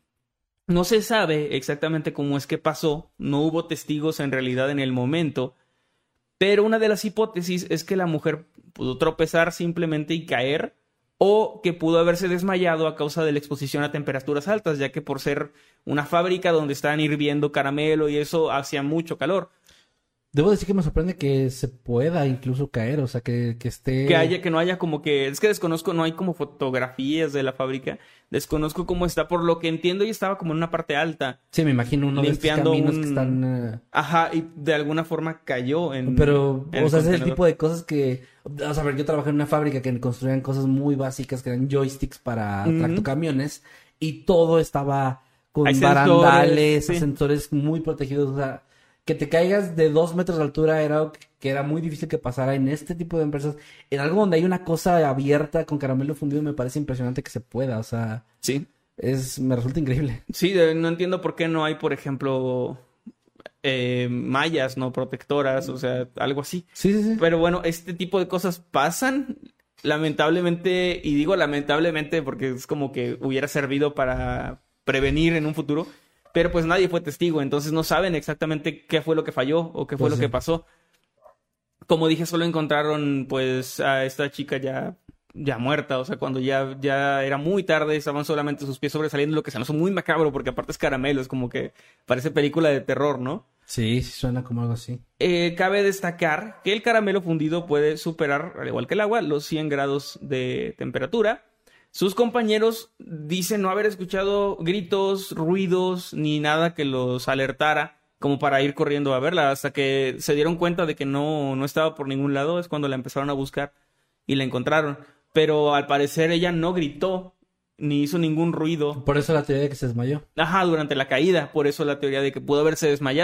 No se sabe exactamente cómo es que pasó. No hubo testigos en realidad en el momento. Pero una de las hipótesis es que la mujer pudo tropezar simplemente y caer, o que pudo haberse desmayado a causa de la exposición a temperaturas altas, ya que por ser una fábrica donde estaban hirviendo caramelo y eso hacía mucho calor. Debo decir que me sorprende que se pueda incluso caer, o sea, que esté... Que no haya como que... Es que desconozco, no hay como fotografías de la fábrica. Desconozco cómo está, por lo que entiendo, y estaba como en una parte alta. Sí, me imagino uno limpiando de estos caminos que están... Ajá, y de alguna forma cayó en... Pero, o sea, es el tipo de cosas que... O sea, a ver, yo trabajé en una fábrica que construían cosas muy básicas, que eran joysticks para tractocamiones, y todo estaba con barandales, sensores muy protegidos, o sea... Que te caigas de 2 metros de altura era muy difícil que pasara en este tipo de empresas. En algo donde hay una cosa abierta con caramelo fundido me parece impresionante que se pueda, o sea... Sí. Me resulta increíble. Sí, no entiendo por qué no hay, por ejemplo, mallas, ¿no? Protectoras, o sea, algo así. Sí. Pero bueno, este tipo de cosas pasan, lamentablemente, y digo lamentablemente porque es como que hubiera servido para prevenir en un futuro. Pero pues nadie fue testigo, entonces no saben exactamente qué fue lo que falló o qué fue lo que pasó. Como dije, solo encontraron pues a esta chica ya muerta, o sea, cuando ya era muy tarde, estaban solamente sus pies sobresaliendo, lo que se nos hizo muy macabro, porque aparte es caramelo, es como que parece película de terror, ¿no? Sí, suena como algo así. Cabe destacar que el caramelo fundido puede superar, al igual que el agua, los 100 grados de temperatura. Sus compañeros dicen no haber escuchado gritos, ruidos, ni nada que los alertara como para ir corriendo a verla. Hasta que se dieron cuenta de que no estaba por ningún lado, es cuando la empezaron a buscar y la encontraron. Pero al parecer ella no gritó, ni hizo ningún ruido. Por eso la teoría de que se desmayó. Ajá, durante la caída. Por eso la teoría de que pudo haberse desmayado.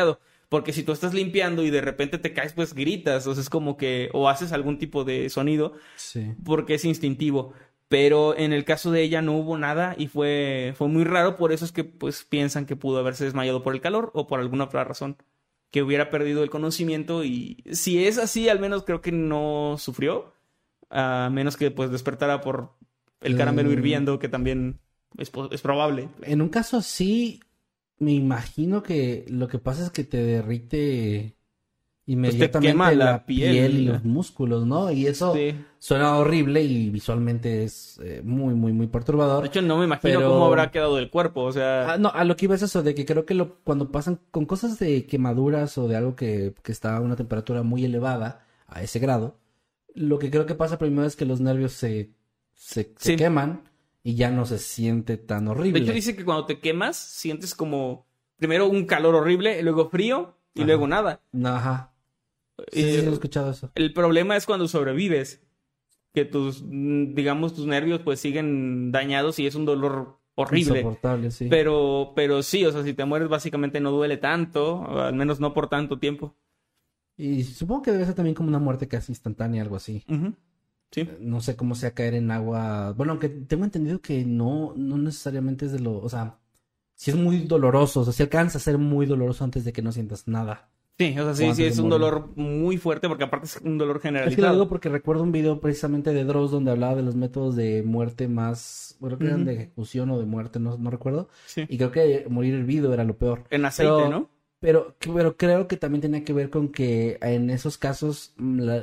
Porque si tú estás limpiando y de repente te caes, pues gritas, o sea, es como que, o haces algún tipo de sonido, Sí. porque es instintivo. Pero en el caso de ella no hubo nada y fue muy raro, por eso es que pues piensan que pudo haberse desmayado por el calor o por alguna otra razón, que hubiera perdido el conocimiento, y si es así, al menos creo que no sufrió, a menos que pues despertara por el caramelo hirviendo, que también es probable. En un caso así, me imagino que lo que pasa es que te derrite inmediatamente quema la la piel y piel, los músculos, ¿no? Y eso Sí. suena horrible y visualmente es muy, muy, muy perturbador. De hecho, no me imagino Pero- cómo habrá quedado el cuerpo, o sea... No, a lo que iba es eso, de que creo que cuando pasan con cosas de quemaduras o de algo que está a una temperatura muy elevada, a ese grado, lo que creo que pasa primero es que los nervios se Sí. queman y ya no se siente tan horrible. De hecho, dice que cuando te quemas, sientes como primero un calor horrible, luego frío y Ajá. luego nada. Ajá. Sí, sí, he escuchado eso. El problema es cuando sobrevives, que digamos, tus nervios pues siguen dañados y es un dolor horrible. Insoportable, sí. Pero sí, o sea, si te mueres básicamente no duele tanto, o al menos no por tanto tiempo. Y supongo que debe ser también como una muerte casi instantánea, algo así. Ujú. Sí. No sé cómo sea caer en agua. Bueno, aunque tengo entendido que no necesariamente es o sea, si es muy doloroso, o sea, si alcanza a ser muy doloroso antes de que no sientas nada. Sí, o sea, sí, O sí, antes es de un morir. dolor muy fuerte porque aparte es un dolor Es que lo generalizado. digo porque recuerdo un video precisamente de Dross donde hablaba de los métodos de muerte más, bueno, creo que eran de ejecución o de muerte, no recuerdo. Sí. Y creo que morir hervido era lo peor. En aceite, Pero- ¿no? Pero creo que también tenía que ver con que en esos casos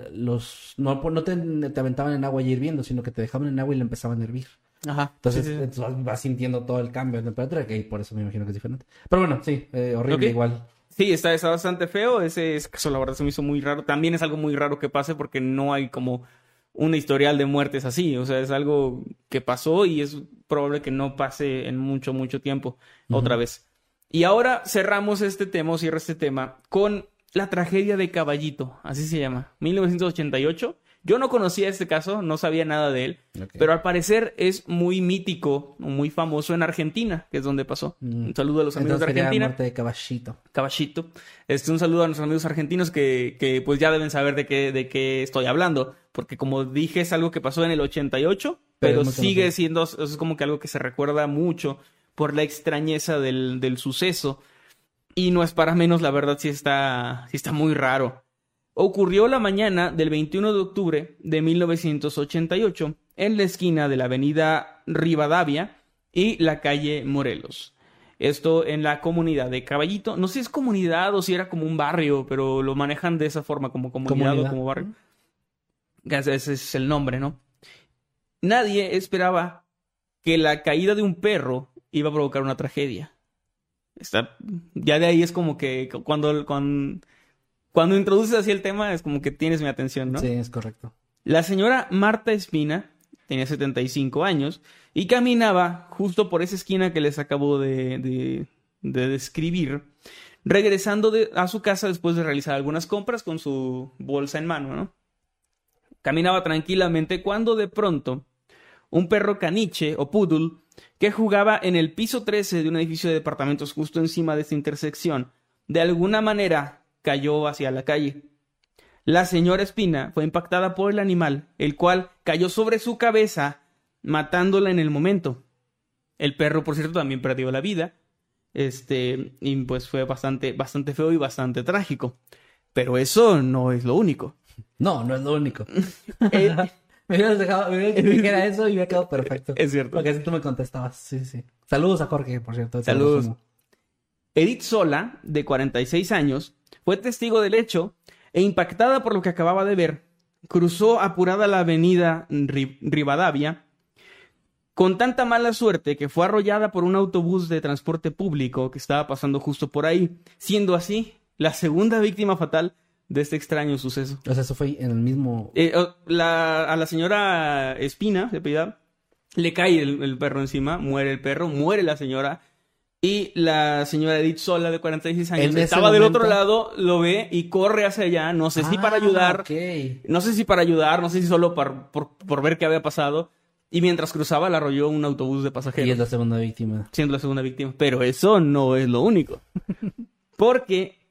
no te aventaban en agua ya hirviendo, sino que te dejaban en agua y le empezaban a hervir. Ajá. Entonces, Sí, sí. entonces vas sintiendo todo el cambio de temperatura, que por eso me imagino que es diferente. Pero bueno, sí, horrible Ok. igual. Sí, está bastante feo. Ese caso, la verdad, se me hizo muy raro. También es algo muy raro que pase porque no hay como un historial de muertes así. O sea, es algo que pasó y es probable que no pase en mucho, mucho tiempo otra vez. Y ahora cerramos este tema, o cierro este tema, con la tragedia de Caballito. Así se llama. 1988. Yo no conocía este caso, no sabía nada de él. Ok. Pero al parecer es muy mítico, muy famoso en Argentina, que es donde pasó. Un saludo a los amigos Entonces de sería Argentina. muerte de caballito. Caballito. Un saludo a nuestros amigos argentinos que pues ya deben saber de qué estoy hablando. Porque como dije, es algo que pasó en el 88, pero es muy sigue conocido. siendo, es como que algo que se recuerda mucho por la extrañeza del suceso. Y no es para menos, la verdad sí está muy raro. Ocurrió la mañana del 21 de octubre de 1988 en la esquina de la avenida Rivadavia y la calle Morelos. Esto en la comunidad de Caballito. No sé si es comunidad o si era como un barrio, pero lo manejan de esa forma, como comunidad o como barrio. Ese es el nombre, ¿no? Nadie esperaba que la caída de un perro iba a provocar una tragedia. Ya de ahí es como que cuando introduces así el tema es como que tienes mi atención, ¿no? Sí, es correcto. La señora Marta Espina tenía 75 años y caminaba justo por esa esquina que les acabo de describir, regresando a su casa después de realizar algunas compras con su bolsa en mano, ¿no? Caminaba tranquilamente cuando de pronto un perro caniche o poodle que jugaba en el piso 13 de un edificio de departamentos justo encima de esta intersección, de alguna manera cayó hacia la calle. La señora Espina fue impactada por el animal, el cual cayó sobre su cabeza, matándola en el momento. El perro, por cierto, también perdió la vida. Y pues fue bastante feo y bastante trágico. Pero eso no es lo único. No es lo único. Eh, Me hubieras dejado, me hubieras dicho que era eso y hubiera quedado perfecto. Es cierto. Porque así tú me contestabas. Sí, sí. Saludos a Jorge, por cierto. Saludos. Edith Sola, de 46 años, fue testigo del hecho e impactada por lo que acababa de ver, cruzó apurada la avenida Rivadavia con tanta mala suerte que fue arrollada por un autobús de transporte público que estaba pasando justo por ahí, siendo así la segunda víctima fatal de este extraño suceso. O sea, eso fue en el mismo... A la señora Espina, se apellida, le cae el perro encima, muere el perro, muere la señora. Y la señora Edith Sola, de 46 años, estaba del otro lado, lo ve y corre hacia allá. No sé si para ayudar, okay. no sé si solo por ver qué había pasado. Y mientras cruzaba, la arrolló un autobús de pasajeros. Y es la segunda víctima. Siendo la segunda víctima. Pero eso no es lo único. Porque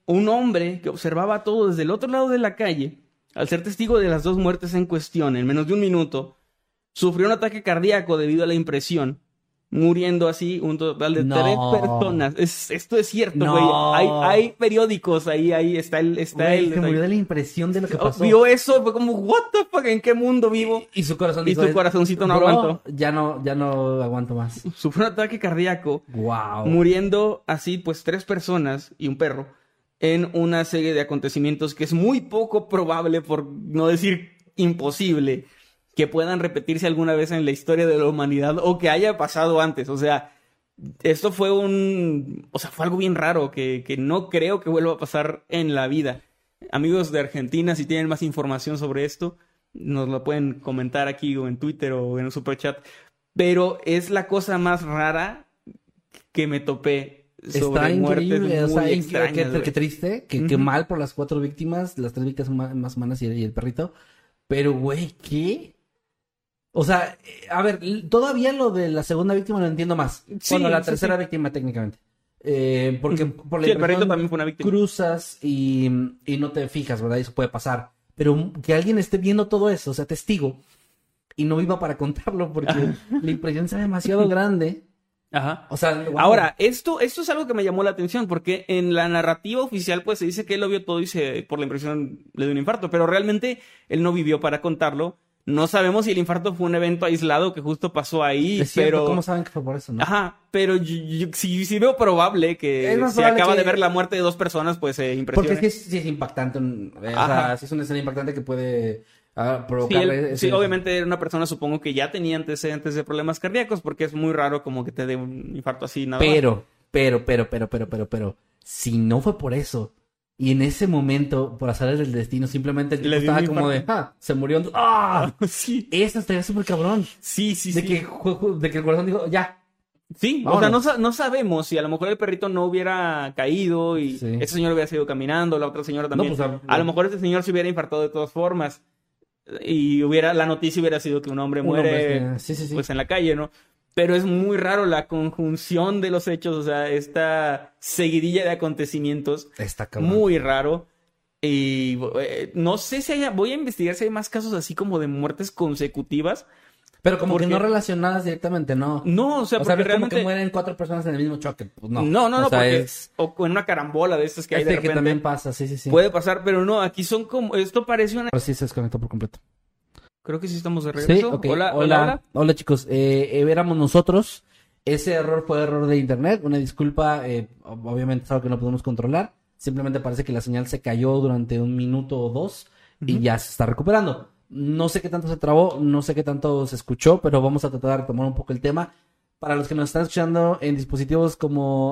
un hombre que observaba todo desde el otro lado de la calle, al ser testigo de las 2 muertes en cuestión en menos de un minuto, sufrió un ataque cardíaco debido a la impresión, muriendo así un total de 3 personas. Esto es cierto, güey. Hay periódicos, ahí está el... Se murió de la impresión de lo que pasó. Vio eso, fue como, what the fuck, ¿en qué mundo vivo? Y su corazón dijo, su corazoncito no aguantó. Ya no aguanto más. Sufrió un ataque cardíaco. Wow. Muriendo así, pues, 3 personas y un perro en una serie de acontecimientos que es muy poco probable, por no decir imposible, que puedan repetirse alguna vez en la historia de la humanidad o que haya pasado antes. O sea, esto fue fue algo bien raro que no creo que vuelva a pasar en la vida. Amigos de Argentina, si tienen más información sobre esto, nos lo pueden comentar aquí o en Twitter o en un superchat. Pero es la cosa más rara que me topé sobre muertes muy extrañas. Qué triste, qué mal por las 4 víctimas, las 3 víctimas más humanas y el perrito. Pero, güey, ¿qué? O sea, a ver, todavía lo de la segunda víctima lo entiendo más. Sí, bueno, la tercera víctima técnicamente. Porque por la el perrito también fue una víctima. Cruzas y no te fijas, ¿verdad? Eso puede pasar. Pero que alguien esté viendo todo eso, o sea, testigo, y no viva para contarlo porque la impresión es demasiado grande. Ajá. O sea, wow. Ahora, esto es algo que me llamó la atención porque en la narrativa oficial pues se dice que él lo vio todo y por la impresión le dio un infarto, pero realmente él no vivió para contarlo. No sabemos si el infarto fue un evento aislado que justo pasó ahí, es cierto, pero... ¿cómo saben que fue por eso, no? Ajá, pero yo sí veo probable que si acaba de ver la muerte de 2 personas, pues se impresiona. Porque sí es impactante, o sea, sí es una escena impactante que puede provocarle... Sí, obviamente era una persona, supongo que ya tenía antecedentes de problemas cardíacos, porque es muy raro como que te dé un infarto así, nada más. Pero, si no fue por eso... Y en ese momento, por azares del destino, simplemente el tipo estaba como de, se murió. Sí. Eso estaría súper cabrón. Sí. De que el corazón dijo, ya. Sí, vámonos. O sea, no sabemos si a lo mejor el perrito no hubiera caído y ese señor hubiera seguido caminando, la otra señora también. No, pues, a lo mejor ese señor se hubiera infartado de todas formas. Y la noticia hubiera sido que un hombre muere pues en la calle, ¿no? Pero es muy raro la conjunción de los hechos, o sea, esta seguidilla de acontecimientos. Está cabrón. Muy raro. Y no sé si voy a investigar si hay más casos así como de muertes consecutivas. Pero como que no relacionadas directamente, ¿no? No, o sea porque realmente... como que mueren 4 personas en el mismo choque, pues no. No, porque... O en una carambola de estas que hay de repente. Que también pasa, sí. Puede pasar, pero no, aquí son como... Esto parece una... Pero sí se desconectó por completo. Creo que sí estamos de regreso. Sí, okay. Hola chicos, éramos nosotros. Ese error fue error de internet. Una disculpa, obviamente es algo que no podemos controlar. Simplemente parece que la señal se cayó durante 1 minuto o 2 y ya se está recuperando. No sé qué tanto se trabó, no sé qué tanto se escuchó, pero vamos a tratar de retomar un poco el tema. Para los que nos están escuchando en dispositivos como,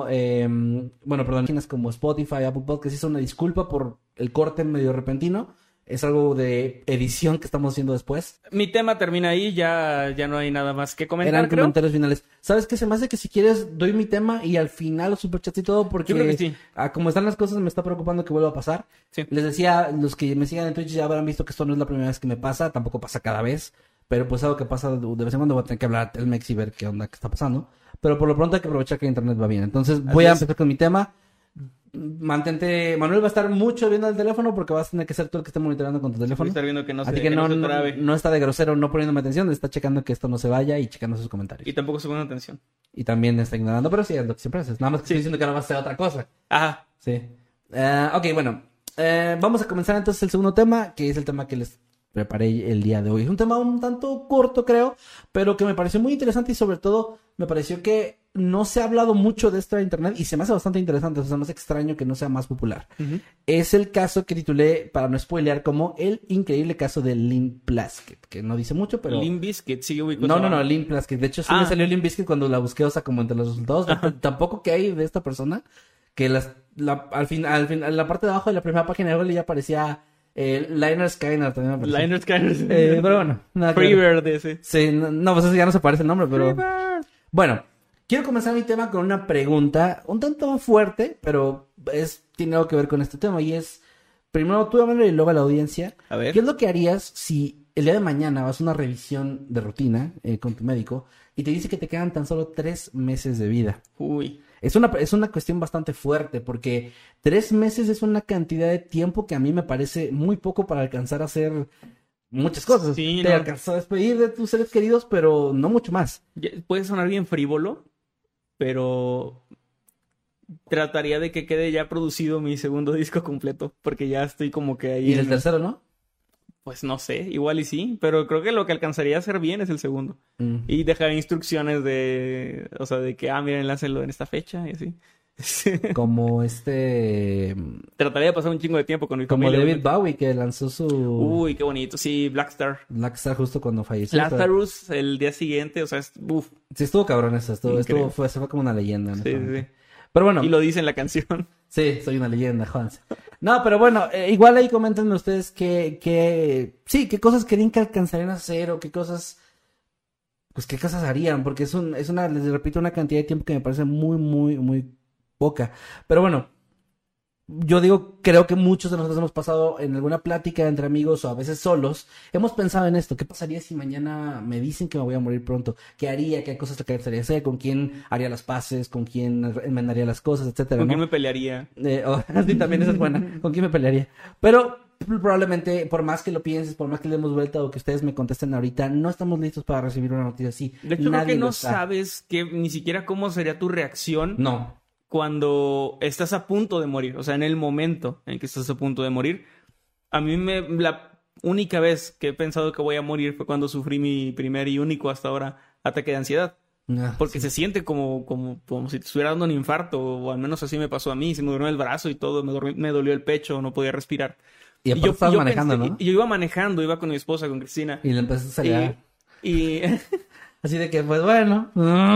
como Spotify, Apple Podcasts, hice una disculpa por el corte medio repentino. Es algo de edición que estamos haciendo después. Mi tema termina ahí, ya no hay nada más que comentar. Eran comentarios finales. ¿Sabes qué? Se me hace que si quieres doy mi tema y al final los superchats y todo, porque yo creo que sí. Como están las cosas me está preocupando que vuelva a pasar. Sí. Les decía, los que me sigan en Twitch ya habrán visto que esto no es la primera vez que me pasa, tampoco pasa cada vez, pero pues algo que pasa de vez en cuando voy a tener que hablar a Telmex y ver qué onda que está pasando. Pero por lo pronto hay que aprovechar que el internet va bien. Entonces voy a empezar con mi tema. Mantente, Manuel va a estar mucho viendo el teléfono porque vas a tener que ser tú el que esté monitoreando con tu teléfono. Voy a estar viendo que no se, así que no está de grosero, no poniéndome atención, está checando que esto no se vaya y checando sus comentarios. Y tampoco se pone atención. Y también está ignorando, pero sí, es lo que siempre haces. Nada más que estoy diciendo que ahora vas a hacer otra cosa. Ajá. Sí. Ok, bueno. Vamos a comenzar entonces el segundo tema, que es el tema que les preparé el día de hoy. Es un tema un tanto corto, creo, pero que me pareció muy interesante y sobre todo me pareció que no se ha hablado mucho de esto en internet y se me hace bastante interesante, o sea, no es extraño que no sea más popular. Uh-huh. Es el caso que titulé, para no spoilear, como el increíble caso de Limp Bizkit, que no dice mucho, pero... Limp Bizkit, sigue ubicado. No, Limp Bizkit. De hecho, sí me salió Limp Bizkit cuando la busqué, o sea, como entre los resultados. Tampoco que hay de esta persona, que al final, la parte de abajo de la primera página de Google ya aparecía... Liner Skyner también me pareció. Liner Skyner. Pero bueno. Freebird ese. Sí, no, pues eso ya no se parece el nombre, pero... Freebird. Bueno, quiero comenzar mi tema con una pregunta un tanto fuerte, pero tiene algo que ver con este tema y es... Primero tú, Manuel, y luego a la audiencia. A ver. ¿Qué es lo que harías si el día de mañana vas a una revisión de rutina con tu médico y te dice que te quedan tan solo 3 meses de vida? Uy. es una cuestión bastante fuerte, porque 3 meses es una cantidad de tiempo que a mí me parece muy poco para alcanzar a hacer muchas cosas. Sí, Te no. alcanzas a despedir de tus seres queridos, pero no mucho más. Puede sonar bien frívolo, pero trataría de que quede ya producido mi segundo disco completo, porque ya estoy como que ahí. Y el tercero, ¿no? Pues no sé, igual y sí, pero creo que lo que alcanzaría a hacer bien es el segundo. Y dejar instrucciones de, o sea, de que, miren, láncelo en esta fecha y así. Como Trataría de pasar un chingo de tiempo con mi como familia. David Bowie, que lanzó su Uy, qué bonito. Sí, Blackstar. Blackstar justo cuando falleció. Lazarus el día siguiente, o sea, uf. Sí, estuvo cabrón eso. Increíble. Se fue como una leyenda. Sí, sí. Pero bueno. Y lo dice en la canción. Sí, soy una leyenda, jódanse. No, pero bueno, igual ahí coméntenme ustedes qué cosas creen que alcanzarían a hacer o qué cosas harían, porque les repito, una cantidad de tiempo que me parece muy, muy, muy poca. Pero bueno, yo creo que muchos de nosotros hemos pasado en alguna plática entre amigos o a veces solos, hemos pensado en esto: ¿qué pasaría si mañana me dicen que me voy a morir pronto? ¿Qué haría? ¿Qué cosas te gustaría hacer? ¿Con quién haría las paces? ¿Con quién enmendaría las cosas? Etcétera, ¿Con ¿no? quién me pelearía? Sí, también esa es buena. ¿Con quién me pelearía? Pero probablemente, por más que lo pienses, por más que le demos vuelta o que ustedes me contesten ahorita, no estamos listos para recibir una noticia así. De hecho, creo Nadie que lo no está. sabes ni siquiera cómo sería tu reacción. No. Cuando estás a punto de morir, o sea, en el momento en que estás a punto de morir. A mí la única vez que he pensado que voy a morir fue cuando sufrí mi primer y único hasta ahora ataque de ansiedad. Porque Sí. se siente como si te estuviera dando un infarto, o al menos así me pasó a mí. Se me durmió el brazo y todo, me dolió el pecho, no podía respirar. Y aparte estabas manejando, ¿no? Y yo iba manejando, iba con mi esposa, con Cristina. Y le empezaste a salir. Y Así de que, pues bueno.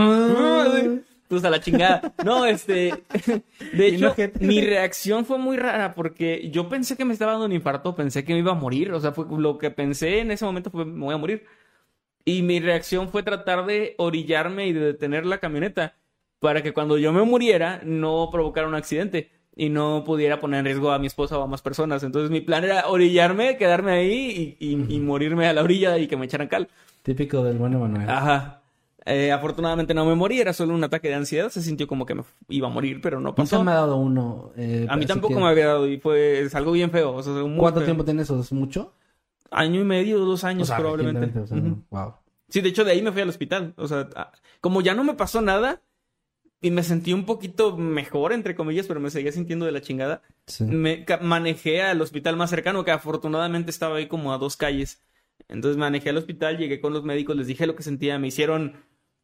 Pues a la chingada. No, de hecho, Imagínate. mi reacción fue muy rara porque yo pensé que me estaba dando un infarto, pensé que me iba a morir. O sea, fue lo que pensé en ese momento fue, me voy a morir. Y mi reacción fue tratar de orillarme y de detener la camioneta para que cuando yo me muriera no provocara un accidente y no pudiera poner en riesgo a mi esposa o a más personas. Entonces mi plan era orillarme, quedarme ahí y morirme a la orilla y que me echaran cal. Típico del bueno Manuel. Ajá. Afortunadamente no me morí, era solo un ataque de ansiedad. Se sintió como que me iba a morir, pero no pasó. Nunca me ha dado uno. A mí así tampoco que- me había dado y es algo bien feo. O sea, muy ¿Cuánto feo. tiempo tienes eso? ¿Es mucho? 1.5 años, 2 años O sea, probablemente. recientemente, Ujú. Wow. Sí, de hecho de ahí me fui al hospital. O sea, como ya no me pasó nada y me sentí un poquito mejor, entre comillas, pero me seguía sintiendo de la chingada. Sí. Manejé al hospital más cercano, que afortunadamente estaba ahí como a 2 calles. Entonces manejé al hospital, llegué con los médicos, les dije lo que sentía, me hicieron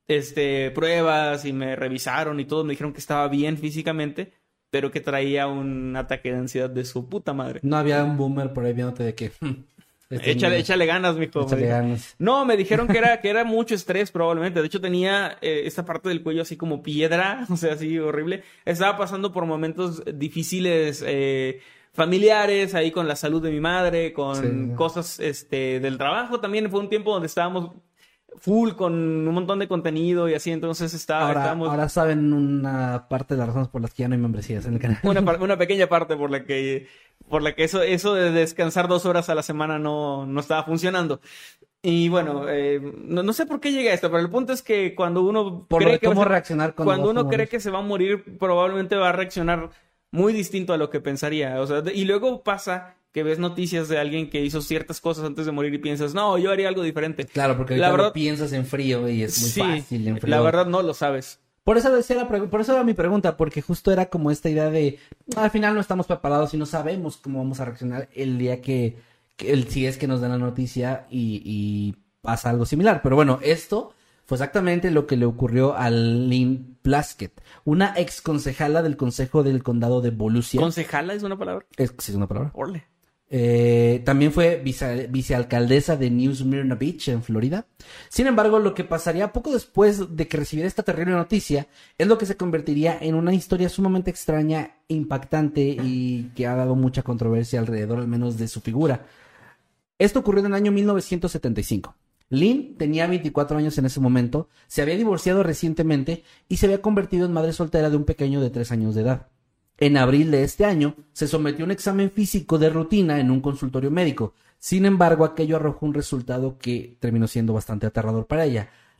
pruebas y me revisaron y todo, me dijeron que estaba bien físicamente, pero que traía un ataque de ansiedad de su puta madre. No había un boomer por ahí viéndote de que... Échale ganas, mijo. Échale ganas. No, me dijeron que era mucho estrés probablemente. De hecho tenía esta parte del cuello así como piedra, o sea, así horrible. Estaba pasando por momentos difíciles familiares, ahí con la salud de mi madre, con Sí. cosas del trabajo. También fue un tiempo donde estábamos full con un montón de contenido y así, entonces estábamos... Ahora saben una parte de las razones por las que ya no hay membresías en el canal. Una pequeña parte por la que eso de descansar 2 horas a la semana no estaba funcionando. Y bueno, no sé por qué llega esto, pero el punto es que cuando uno Por cree lo de que cómo reaccionar cuando uno cree morir. que se va a morir, probablemente va a reaccionar muy distinto a lo que pensaría. O sea, y luego pasa que ves noticias de alguien que hizo ciertas cosas antes de morir y piensas, no, yo haría algo diferente. Claro, porque La ahorita verdad- lo piensas en frío y es muy Sí, fácil en frío. la verdad no lo sabes. Por eso por eso era mi pregunta, porque justo era como esta idea de al final no estamos preparados y no sabemos cómo vamos a reaccionar el día si es que nos dan la noticia y pasa algo similar. Pero bueno, esto fue exactamente lo que le ocurrió a Lynn Plaskett, una ex concejala del Consejo del Condado de Volusia. ¿Concejala es una palabra? ¿Sí es una palabra? Orle. También fue vicealcaldesa de New Smyrna Beach, en Florida. Sin embargo, lo que pasaría poco después de que recibiera esta terrible noticia es lo que se convertiría en una historia sumamente extraña, impactante y que ha dado mucha controversia alrededor, al menos, de su figura. Esto ocurrió en el año 1975. Lynn tenía 24 años en ese momento, se había divorciado recientemente y se había convertido en madre soltera de un pequeño de 3 años de edad. En abril de este año, se sometió a un examen físico de rutina en un consultorio médico. Sin embargo, aquello arrojó un resultado que terminó siendo bastante aterrador para ella.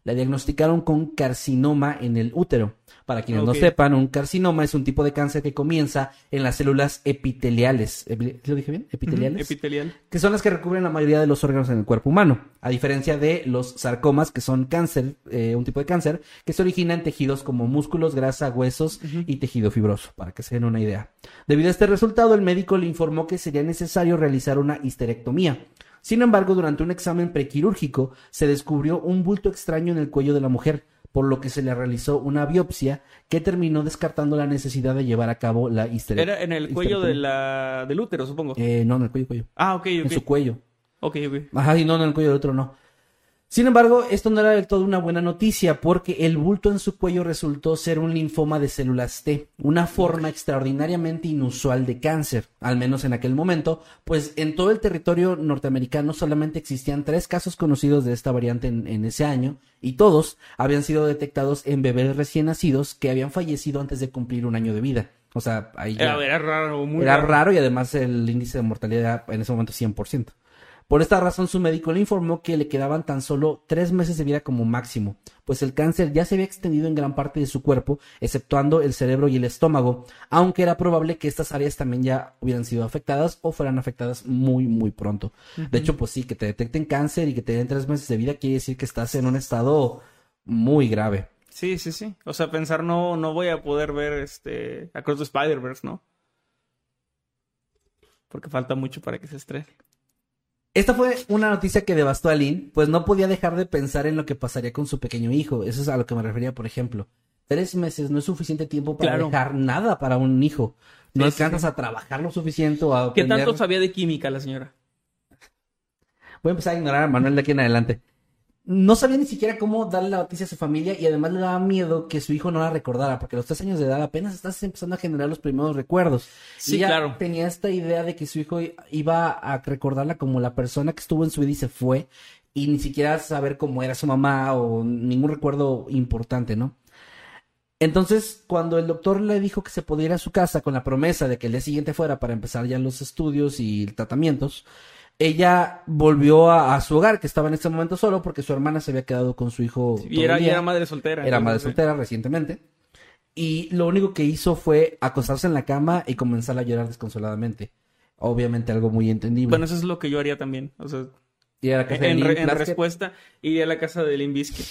la diagnosticaron con carcinoma en el útero. Para quienes no sepan, un carcinoma es un tipo de cáncer que comienza en las células epiteliales. ¿Lo dije bien? ¿Epiteliales? Epitelial. Que son las que recubren la mayoría de los órganos en el cuerpo humano. A diferencia de los sarcomas, que son cáncer, un tipo de cáncer, que se origina en tejidos como músculos, grasa, huesos y tejido fibroso, para que se den una idea. Debido a este resultado, el médico le informó que sería necesario realizar una histerectomía. Sin embargo, durante un examen prequirúrgico, se descubrió un bulto extraño en el cuello de la mujer, por lo que se le realizó una biopsia que terminó descartando la necesidad de llevar a cabo la histerectomía. Era en el cuello del útero, supongo. No, en el cuello. Ah, ok. En su cuello. Ok. Ajá, y no, en el cuello del otro no. Sin embargo, esto no era del todo una buena noticia, porque el bulto en su cuello resultó ser un linfoma de células T, una forma extraordinariamente inusual de cáncer, al menos en aquel momento, pues en todo el territorio norteamericano solamente existían 3 casos conocidos de esta variante en ese año, y todos habían sido detectados en bebés recién nacidos que habían fallecido antes de cumplir 1 año de vida. O sea, ahí ya Era raro, muy era raro. raro, y además el índice de mortalidad era en ese momento 100%. Por esta razón, su médico le informó que le quedaban tan solo 3 meses de vida como máximo, pues el cáncer ya se había extendido en gran parte de su cuerpo, exceptuando el cerebro y el estómago, aunque era probable que estas áreas también ya hubieran sido afectadas o fueran afectadas muy, muy pronto. De hecho, pues sí, que te detecten cáncer y que te den 3 meses de vida quiere decir que estás en un estado muy grave. Sí. O sea, pensar no voy a poder ver Across the Spider-Verse, ¿no? Porque falta mucho para que se estrene. Esta fue una noticia que devastó a Lynn, pues no podía dejar de pensar en lo que pasaría con su pequeño hijo. Eso es a lo que me refería, por ejemplo. 3 meses no es suficiente tiempo para dejar nada para un hijo. No alcanzas a trabajar lo suficiente o a aprender. ¿Qué tanto sabía de química la señora? Voy a empezar a ignorar a Manuel de aquí en adelante. No sabía ni siquiera cómo darle la noticia a su familia, y además le daba miedo que su hijo no la recordara, porque a los 3 años de edad apenas estás empezando a generar los primeros recuerdos. Sí, y ella claro. tenía esta idea de que su hijo iba a recordarla como la persona que estuvo en su vida y se fue, y ni siquiera saber cómo era su mamá o ningún recuerdo importante, ¿no? Entonces, cuando el doctor le dijo que se podía ir a su casa con la promesa de que el día siguiente fuera para empezar ya los estudios y tratamientos, ella volvió a su hogar, que estaba en ese momento solo porque su hermana se había quedado con su hijo. Y era madre soltera. Era madre soltera recientemente. Y lo único que hizo fue acostarse en la cama y comenzar a llorar desconsoladamente. Obviamente algo muy entendible. Bueno, eso es lo que yo haría también. O sea, y a la casa en respuesta, iría a la casa de Limp Bizkit.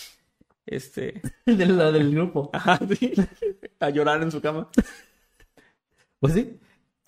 del grupo. Ajá, sí. A llorar en su cama. Pues sí.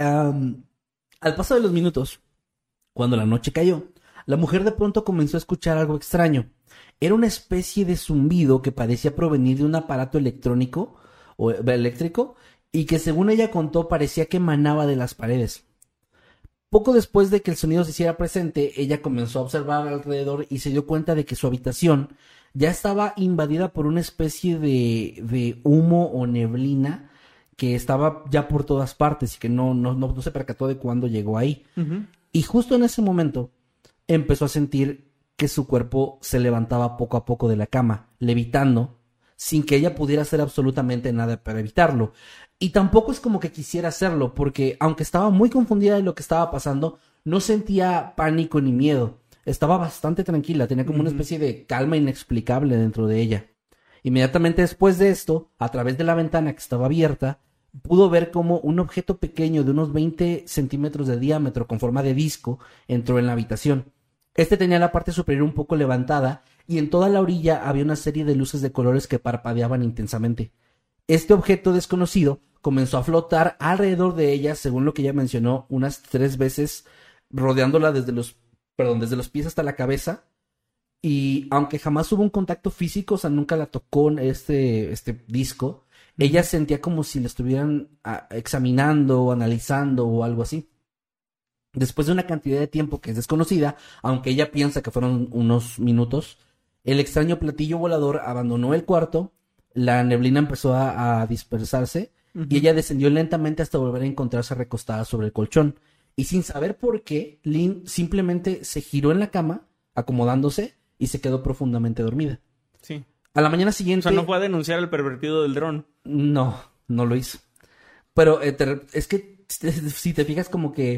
Al paso de los minutos, cuando la noche cayó, la mujer de pronto comenzó a escuchar algo extraño. Era una especie de zumbido que parecía provenir de un aparato electrónico o eléctrico, y que, según ella contó, parecía que emanaba de las paredes. Poco después de que el sonido se hiciera presente, ella comenzó a observar alrededor y se dio cuenta de que su habitación ya estaba invadida por una especie de humo o neblina que estaba ya por todas partes y que no se percató de cuándo llegó ahí. Uh-huh. Y justo en ese momento empezó a sentir que su cuerpo se levantaba poco a poco de la cama, levitando, sin que ella pudiera hacer absolutamente nada para evitarlo. Y tampoco es como que quisiera hacerlo, porque aunque estaba muy confundida de lo que estaba pasando, no sentía pánico ni miedo. Estaba bastante tranquila, tenía como una especie de calma inexplicable dentro de ella. Inmediatamente después de esto, a través de la ventana que estaba abierta, pudo ver como un objeto pequeño de unos 20 centímetros de diámetro con forma de disco entró en la habitación. Este tenía la parte superior un poco levantada y en toda la orilla había una serie de luces de colores que parpadeaban intensamente. Este objeto desconocido comenzó a flotar alrededor de ella, según lo que ella mencionó, unas 3 veces, rodeándola desde los pies hasta la cabeza. Y aunque jamás hubo un contacto físico, o sea, nunca la tocó este disco, ella sentía como si la estuvieran examinando o analizando o algo así. Después de una cantidad de tiempo que es desconocida, aunque ella piensa que fueron unos minutos, el extraño platillo volador abandonó el cuarto, la neblina empezó a dispersarse y ella descendió lentamente hasta volver a encontrarse recostada sobre el colchón. Y sin saber por qué, Lynn simplemente se giró en la cama, acomodándose, y se quedó profundamente dormida. Sí. A la mañana siguiente... O sea, no fue a denunciar al pervertido del dron. No lo hizo. Pero es que si te fijas, como que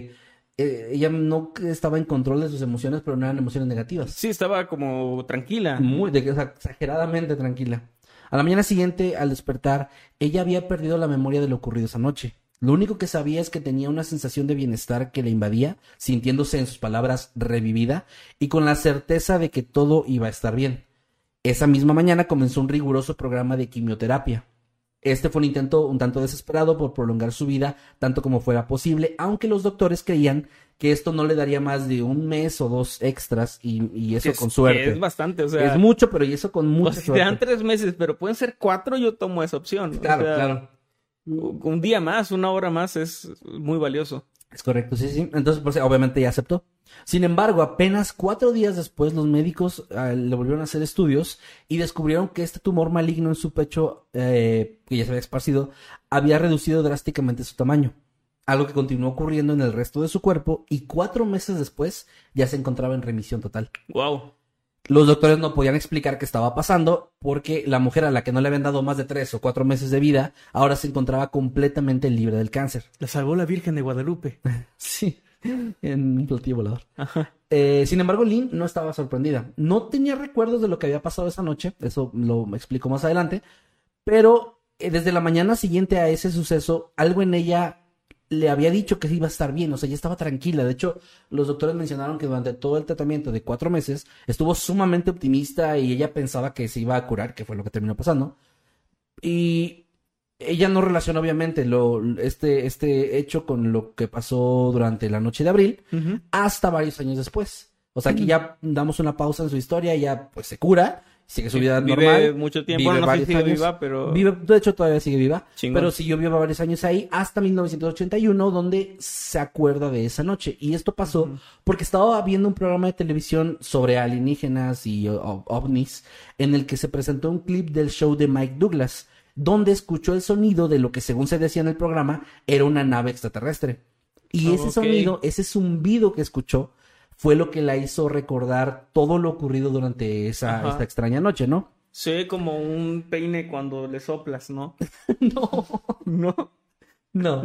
ella no estaba en control de sus emociones, pero no eran emociones negativas. Sí, estaba como tranquila. O sea, exageradamente tranquila. A la mañana siguiente, al despertar, ella había perdido la memoria de lo ocurrido esa noche. Lo único que sabía es que tenía una sensación de bienestar que la invadía, sintiéndose, en sus palabras, revivida y con la certeza de que todo iba a estar bien. Esa misma mañana comenzó un riguroso programa de quimioterapia. Este fue un intento un tanto desesperado por prolongar su vida tanto como fuera posible, aunque los doctores creían que esto no le daría más de 1 mes o 2 extras y eso con suerte. Es bastante, o sea... Es mucho, pero y eso con mucha si suerte. te dan 3 meses, pero pueden ser 4, yo tomo esa opción. Claro, o sea, claro. Un día más, 1 hora más es muy valioso. Es correcto, sí. Entonces, pues, obviamente ya aceptó. Sin embargo, apenas 4 días después, los médicos le volvieron a hacer estudios y descubrieron que este tumor maligno en su pecho, que ya se había esparcido, había reducido drásticamente su tamaño. Algo que continuó ocurriendo en el resto de su cuerpo y 4 meses después ya se encontraba en remisión total. Wow. Los doctores no podían explicar qué estaba pasando porque la mujer a la que no le habían dado más de 3 o 4 meses de vida ahora se encontraba completamente libre del cáncer. La salvó la Virgen de Guadalupe. Sí, en un platillo volador. Ajá. Sin embargo, Lynn no estaba sorprendida. No tenía recuerdos de lo que había pasado esa noche, eso lo explico más adelante, pero desde la mañana siguiente a ese suceso, algo en ella le había dicho que iba a estar bien, o sea, ya estaba tranquila. De hecho, los doctores mencionaron que durante todo el tratamiento de 4 meses estuvo sumamente optimista y ella pensaba que se iba a curar, que fue lo que terminó pasando. Y ella no relacionó obviamente este hecho con lo que pasó durante la noche de abril hasta varios años después. O sea, aquí ya damos una pausa en su historia, ella pues se cura, sigue su vida normal. Vive mucho tiempo, no sé si sigue viva, pero... De hecho, todavía sigue viva. Chingón. Pero siguió viva varios años ahí, hasta 1981, donde se acuerda de esa noche. Y esto pasó porque estaba viendo un programa de televisión sobre alienígenas y ovnis, en el que se presentó un clip del show de Mike Douglas, donde escuchó el sonido de lo que, según se decía en el programa, era una nave extraterrestre. Y ese sonido, ese zumbido que escuchó, fue lo que la hizo recordar todo lo ocurrido durante esta extraña noche, ¿no? Sí, como un peine cuando le soplas, ¿no? No. ¿No?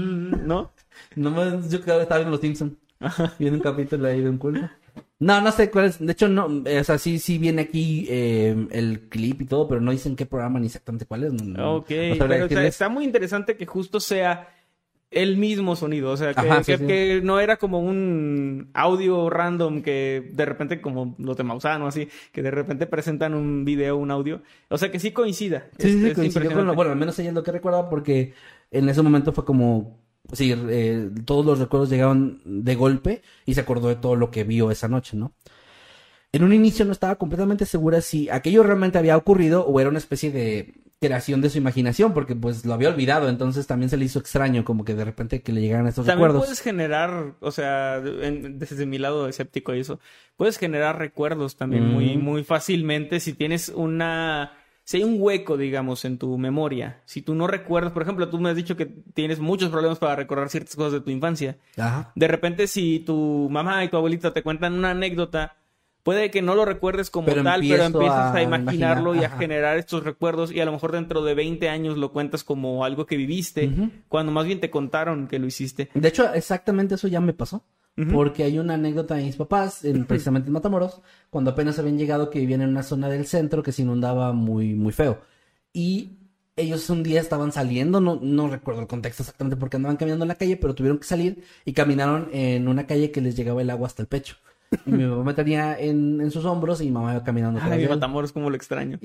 Yo creo que estaba viendo Los Simpsons. Viendo un capítulo ahí de un culto. No sé cuál es. De hecho, no. O sea, sí viene aquí el clip y todo, pero no dicen qué programa ni exactamente cuál es. Ok, pero está muy interesante que justo sea el mismo sonido, o sea, que no era como un audio random que de repente, como los de Maussan o así, que de repente presentan un video, un audio, o sea, que sí coincida. Sí, coincidió con bueno, al menos ella es lo que recuerda, porque en ese momento fue como, sí, todos los recuerdos llegaron de golpe y se acordó de todo lo que vio esa noche, ¿no? En un inicio no estaba completamente segura si aquello realmente había ocurrido o era una especie de creación de su imaginación, porque pues lo había olvidado, entonces también se le hizo extraño como que de repente que le llegaran estos recuerdos. También puedes generar, o sea, desde mi lado escéptico y eso, puedes generar recuerdos también muy fácilmente si tienes si hay un hueco, digamos, en tu memoria. Si tú no recuerdas, por ejemplo, tú me has dicho que tienes muchos problemas para recordar ciertas cosas de tu infancia. Ajá. De repente, si tu mamá y tu abuelita te cuentan una anécdota, puede que no lo recuerdes como pero empiezas a imaginarlo y a generar estos recuerdos, y a lo mejor dentro de 20 años lo cuentas como algo que viviste, cuando más bien te contaron que lo hiciste. De hecho, exactamente eso ya me pasó. Porque hay una anécdota de mis papás, precisamente en Matamoros, cuando apenas habían llegado, que vivían en una zona del centro que se inundaba muy, muy feo. Y ellos un día estaban saliendo, no recuerdo el contexto exactamente porque andaban caminando en la calle, pero tuvieron que salir y caminaron en una calle que les llegaba el agua hasta el pecho. Y mi papá me tenía en sus hombros y mi mamá iba caminando. Ay, mi Matamoros, como lo extraño.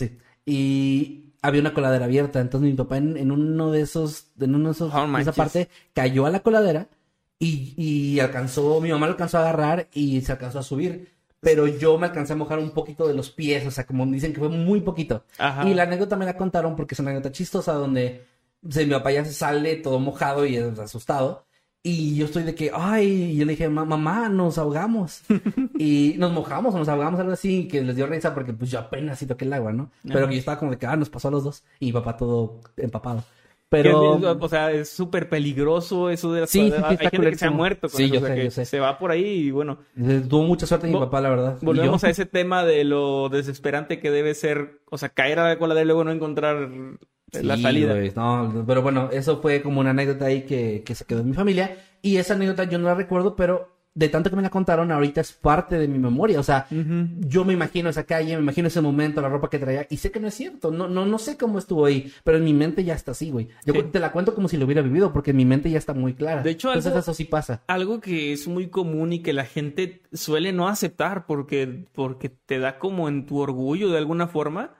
Y había una coladera abierta, entonces mi papá en uno de esos, esa parte, cayó a la coladera y mi mamá lo alcanzó a agarrar y se alcanzó a subir. Pero yo me alcancé a mojar un poquito de los pies, o sea, como dicen que fue muy poquito. Ajá. Y la anécdota me la contaron porque es una anécdota chistosa donde mi papá ya se sale todo mojado y asustado. Y yo estoy de que, y yo le dije, mamá, nos ahogamos. Y nos mojamos o nos ahogamos, algo así, que les dio risa porque pues yo apenas sí toqué el agua, ¿no? Pero que yo estaba como de que, nos pasó a los dos. Y mi papá todo empapado. Pero... O sea, es súper peligroso eso de las Sí, hay gente que se ha muerto con Sí, eso, yo o sea, sé, que yo sé. se va por ahí y bueno. Tuvo mucha suerte mi papá, la verdad. ¿Y Volvemos yo? a ese tema de lo desesperante que debe ser, o sea, caer a la cola y luego no encontrar la Sí, salida. güey, no, pero bueno, eso fue como una anécdota ahí que se quedó en mi familia. Y esa anécdota yo no la recuerdo, pero de tanto que me la contaron, ahorita es parte de mi memoria. O sea, yo me imagino esa calle, me imagino ese momento, la ropa que traía, y sé que no es cierto. No sé cómo estuvo ahí, pero en mi mente ya está así, güey. Yo Sí. te la cuento como si lo hubiera vivido, porque en mi mente ya está muy clara. De hecho, entonces eso sí pasa. Algo que es muy común y que la gente suele no aceptar porque te da como en tu orgullo de alguna forma,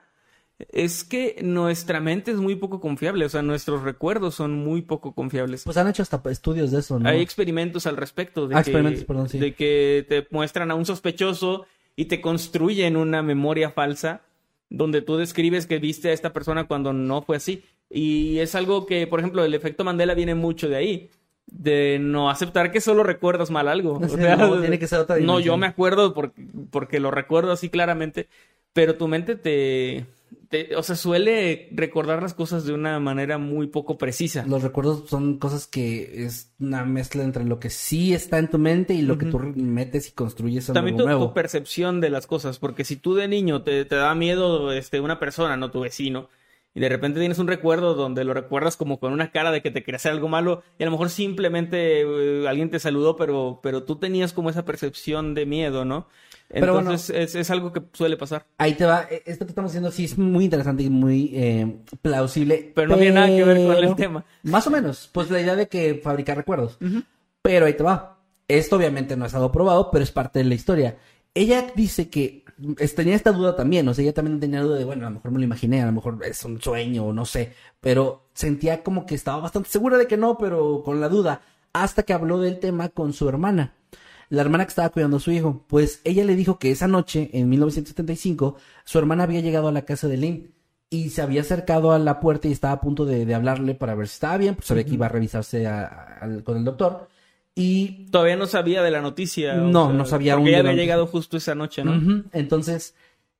es que nuestra mente es muy poco confiable, o sea, nuestros recuerdos son muy poco confiables. Pues han hecho hasta estudios de eso, ¿no? Hay experimentos al respecto experimentos, perdón, sí. de que te muestran a un sospechoso y te construyen una memoria falsa donde tú describes que viste a esta persona cuando no fue así. Y es algo que, por ejemplo, el efecto Mandela viene mucho de ahí. De no aceptar que solo recuerdas mal algo. No O sé, sea, no, tiene que ser otra no, dimensión. yo me acuerdo porque lo recuerdo así claramente, pero tu mente o sea, suele recordar las cosas de una manera muy poco precisa. Los recuerdos son cosas que es una mezcla entre lo que sí está en tu mente y lo que tú metes y construyes en También algo nuevo. tu percepción de las cosas, porque si tú de niño te da miedo una persona, no tu vecino, y de repente tienes un recuerdo donde lo recuerdas como con una cara de que te quería hacer algo malo, y a lo mejor simplemente alguien te saludó, pero tú tenías como esa percepción de miedo, ¿no? Pero Entonces es algo que suele pasar. Ahí te va. Esto que estamos haciendo sí es muy interesante y muy plausible. Pero no tiene nada que ver con el tema. Más o menos. Pues la idea de que fabricar recuerdos. Pero ahí te va. Esto obviamente no es algo probado, pero es parte de la historia. Ella dice que tenía esta duda también. O sea, ella también tenía duda de, bueno, a lo mejor me lo imaginé, a lo mejor es un sueño o no sé. Pero sentía como que estaba bastante segura de que no, pero con la duda. Hasta que habló del tema con su hermana. La hermana que estaba cuidando a su hijo, pues ella le dijo que esa noche, en 1975, su hermana había llegado a la casa de Lynn y se había acercado a la puerta y estaba a punto de hablarle para ver si estaba bien, pues sabía que iba a revisarse con el doctor. Y todavía no sabía de la noticia. No sabía aún. Porque ella de la había noticia. llegado justo esa noche, ¿no? Entonces,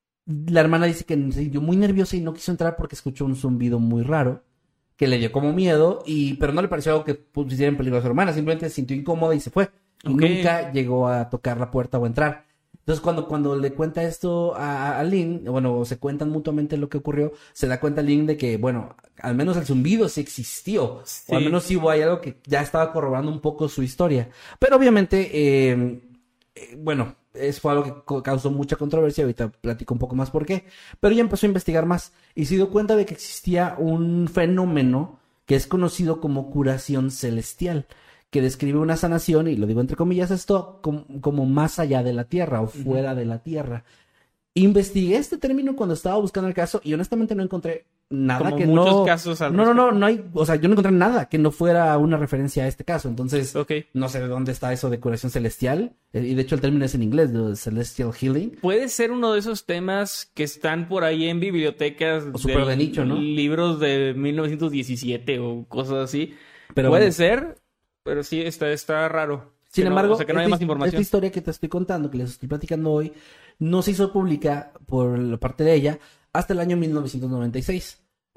la hermana dice que se sintió muy nerviosa y no quiso entrar porque escuchó un zumbido muy raro que le dio como miedo, pero no le pareció algo que pusiera en peligro a su hermana, simplemente se sintió incómoda y se fue. Y nunca llegó a tocar la puerta o entrar. Entonces, cuando le cuenta esto a Lynn, bueno, se cuentan mutuamente lo que ocurrió, se da cuenta Lynn de que, bueno, al menos el zumbido sí existió. Sí. O al menos sí hubo algo que ya estaba corroborando un poco su historia. Pero obviamente, bueno, eso fue algo que causó mucha controversia. Ahorita platico un poco más por qué. Pero ella empezó a investigar más y se dio cuenta de que existía un fenómeno que es conocido como curación celestial, que describe una sanación, y lo digo entre comillas esto, como más allá de la Tierra o fuera de la Tierra. Investigué este término cuando estaba buscando el caso y honestamente no encontré nada como que muchos no... casos al no hay, o sea, yo no encontré nada que no fuera una referencia a este caso. Entonces, Ok. no sé de dónde está eso de curación celestial. Y de hecho el término es en inglés, de celestial healing. Puede ser uno de esos temas que están por ahí en bibliotecas O súper de nicho, ¿no? libros de 1917 o cosas así. Pero Puede bueno. ser, pero sí está raro. Sin Que no- embargo, o sea, que no haya más información. esta historia que te estoy contando, que les estoy platicando hoy, no se hizo pública por la parte de ella hasta el año 1996.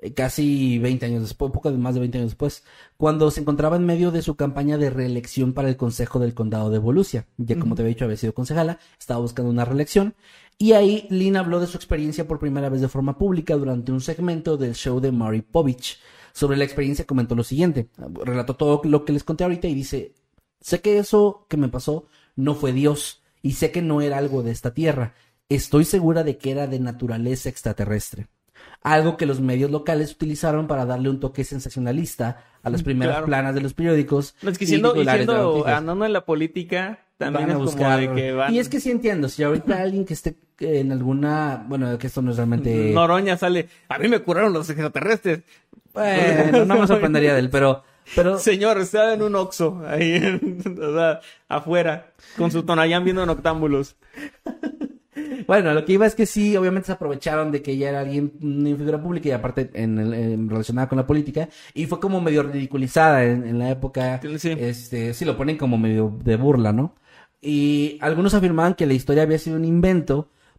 Casi 20 años después, poco más de 20 años después, cuando se encontraba en medio de su campaña de reelección para el Consejo del Condado de Volusia. Ya como te había dicho, había sido concejala, estaba buscando una reelección. Y ahí Lynn habló de su experiencia por primera vez de forma pública durante un segmento del show de Maury Povich. Sobre la experiencia comentó lo siguiente. Relató todo lo que les conté ahorita y dice: sé que eso que me pasó no fue Dios y sé que no era algo de esta tierra. Estoy segura de que era de naturaleza extraterrestre. Algo que los medios locales utilizaron para darle un toque sensacionalista a las primeras Claro. planas de los periódicos. No, es que y siendo titulares de las noticias. andando en la política, también Van a es buscar. como de que van... Y es que sí entiendo, si ahorita alguien que esté en alguna, bueno, que esto no es realmente, Noroña sale, a mí me curaron los extraterrestres. bueno, no me sorprendería de él, pero Señor, está en un Oxxo, ahí, o sea, afuera, con su Tonayán viendo noctámbulos. bueno, lo que iba es que sí, obviamente se aprovecharon de que ella era alguien, una figura pública y aparte relacionada con la política, y fue como medio ridiculizada en la época. Sí. Sí lo ponen como medio de burla, ¿no? Y algunos afirmaban que la historia había sido un invento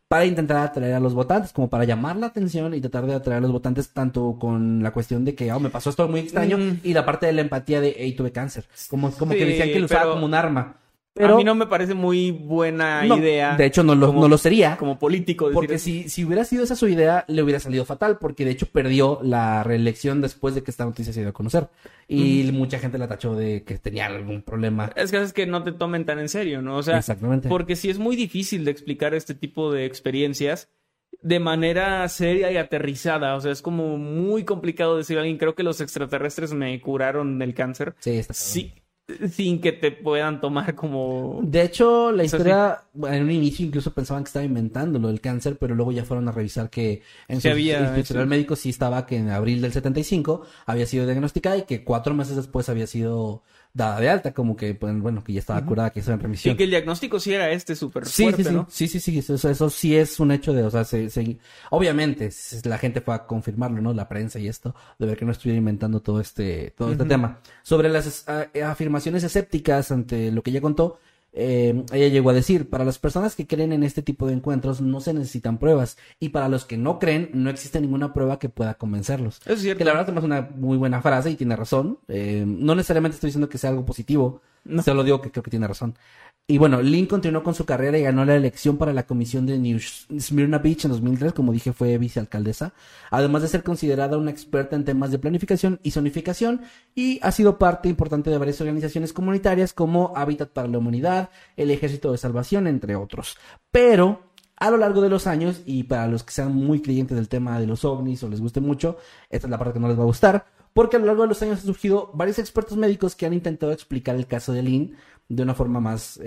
para intentar atraer a los votantes, como para llamar la atención y tratar de atraer a los votantes tanto con la cuestión de que, me pasó esto muy extraño, y la parte de la empatía de, hey, tuve cáncer. Como Sí, que decían que lo usaba como un arma. Pero a mí no me parece muy buena idea. De hecho, no lo sería. Como político. Porque si hubiera sido esa su idea, le hubiera salido fatal, porque de hecho perdió la reelección después de que esta noticia se dio a conocer. Y mucha gente la tachó de que tenía algún problema. Es que haces que no te tomen tan en serio, ¿no? O sea, exactamente. Porque sí es muy difícil de explicar este tipo de experiencias de manera seria y aterrizada. O sea, es como muy complicado decir a alguien, creo que los extraterrestres me curaron del cáncer. Sí, está Sí. Sin que te puedan tomar como... De hecho, la historia, en un inicio incluso pensaban que estaba inventando lo del cáncer, pero luego ya fueron a revisar que en su historial médico sí estaba que en abril del 75 había sido diagnosticada y que 4 meses después había sido dada de alta, como que, pues, bueno, que ya estaba curada, que estaba en remisión. Y que el diagnóstico sí era súper fuerte, ¿no? Sí, eso sí es un hecho de, o sea, obviamente la gente fue a confirmarlo, ¿no? La prensa y esto, de ver que no estuviera inventando todo este tema. Sobre las afirmaciones escépticas ante lo que ella contó, ella llegó a decir, para las personas que creen en este tipo de encuentros no se necesitan pruebas, y para los que no creen no existe ninguna prueba que pueda convencerlos. Es cierto. Que la verdad es una muy buena frase y tiene razón. No necesariamente estoy diciendo que sea algo positivo, solo digo que creo que tiene razón. Y bueno, Lynn continuó con su carrera y ganó la elección para la comisión de New Smyrna Beach en 2003, como dije, fue vicealcaldesa, además de ser considerada una experta en temas de planificación y zonificación, y ha sido parte importante de varias organizaciones comunitarias como Hábitat para la Humanidad, el Ejército de Salvación, entre otros. Pero a lo largo de los años, y para los que sean muy creyentes del tema de los ovnis o les guste mucho, esta es la parte que no les va a gustar, porque a lo largo de los años han surgido varios expertos médicos que han intentado explicar el caso de Lynn de una forma más,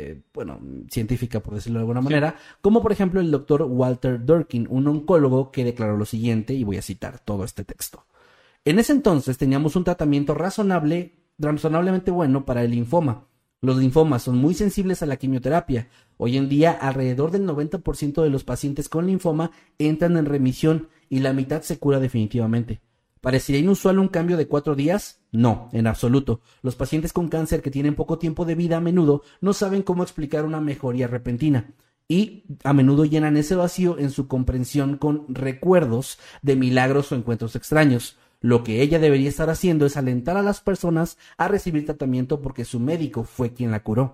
científica, por decirlo de alguna manera, como por ejemplo el doctor Walter Durkin, un oncólogo que declaró lo siguiente, y voy a citar todo este texto. En ese entonces teníamos un tratamiento razonablemente bueno para el linfoma. Los linfomas son muy sensibles a la quimioterapia. Hoy en día, alrededor del 90% de los pacientes con linfoma entran en remisión y la mitad se cura definitivamente. ¿Parecería inusual un cambio de 4 días? No, en absoluto. Los pacientes con cáncer que tienen poco tiempo de vida a menudo no saben cómo explicar una mejoría repentina, y a menudo llenan ese vacío en su comprensión con recuerdos de milagros o encuentros extraños. Lo que ella debería estar haciendo es alentar a las personas a recibir tratamiento porque su médico fue quien la curó.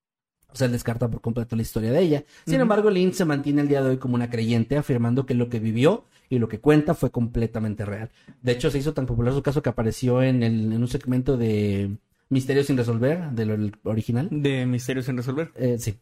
O sea, él descarta por completo la historia de ella. Sin embargo, Lynn se mantiene el día de hoy como una creyente, afirmando que lo que vivió y lo que cuenta fue completamente real. De hecho, se hizo tan popular su caso que apareció en un segmento de Misterios sin resolver, del original. De Misterios sin resolver. Sí.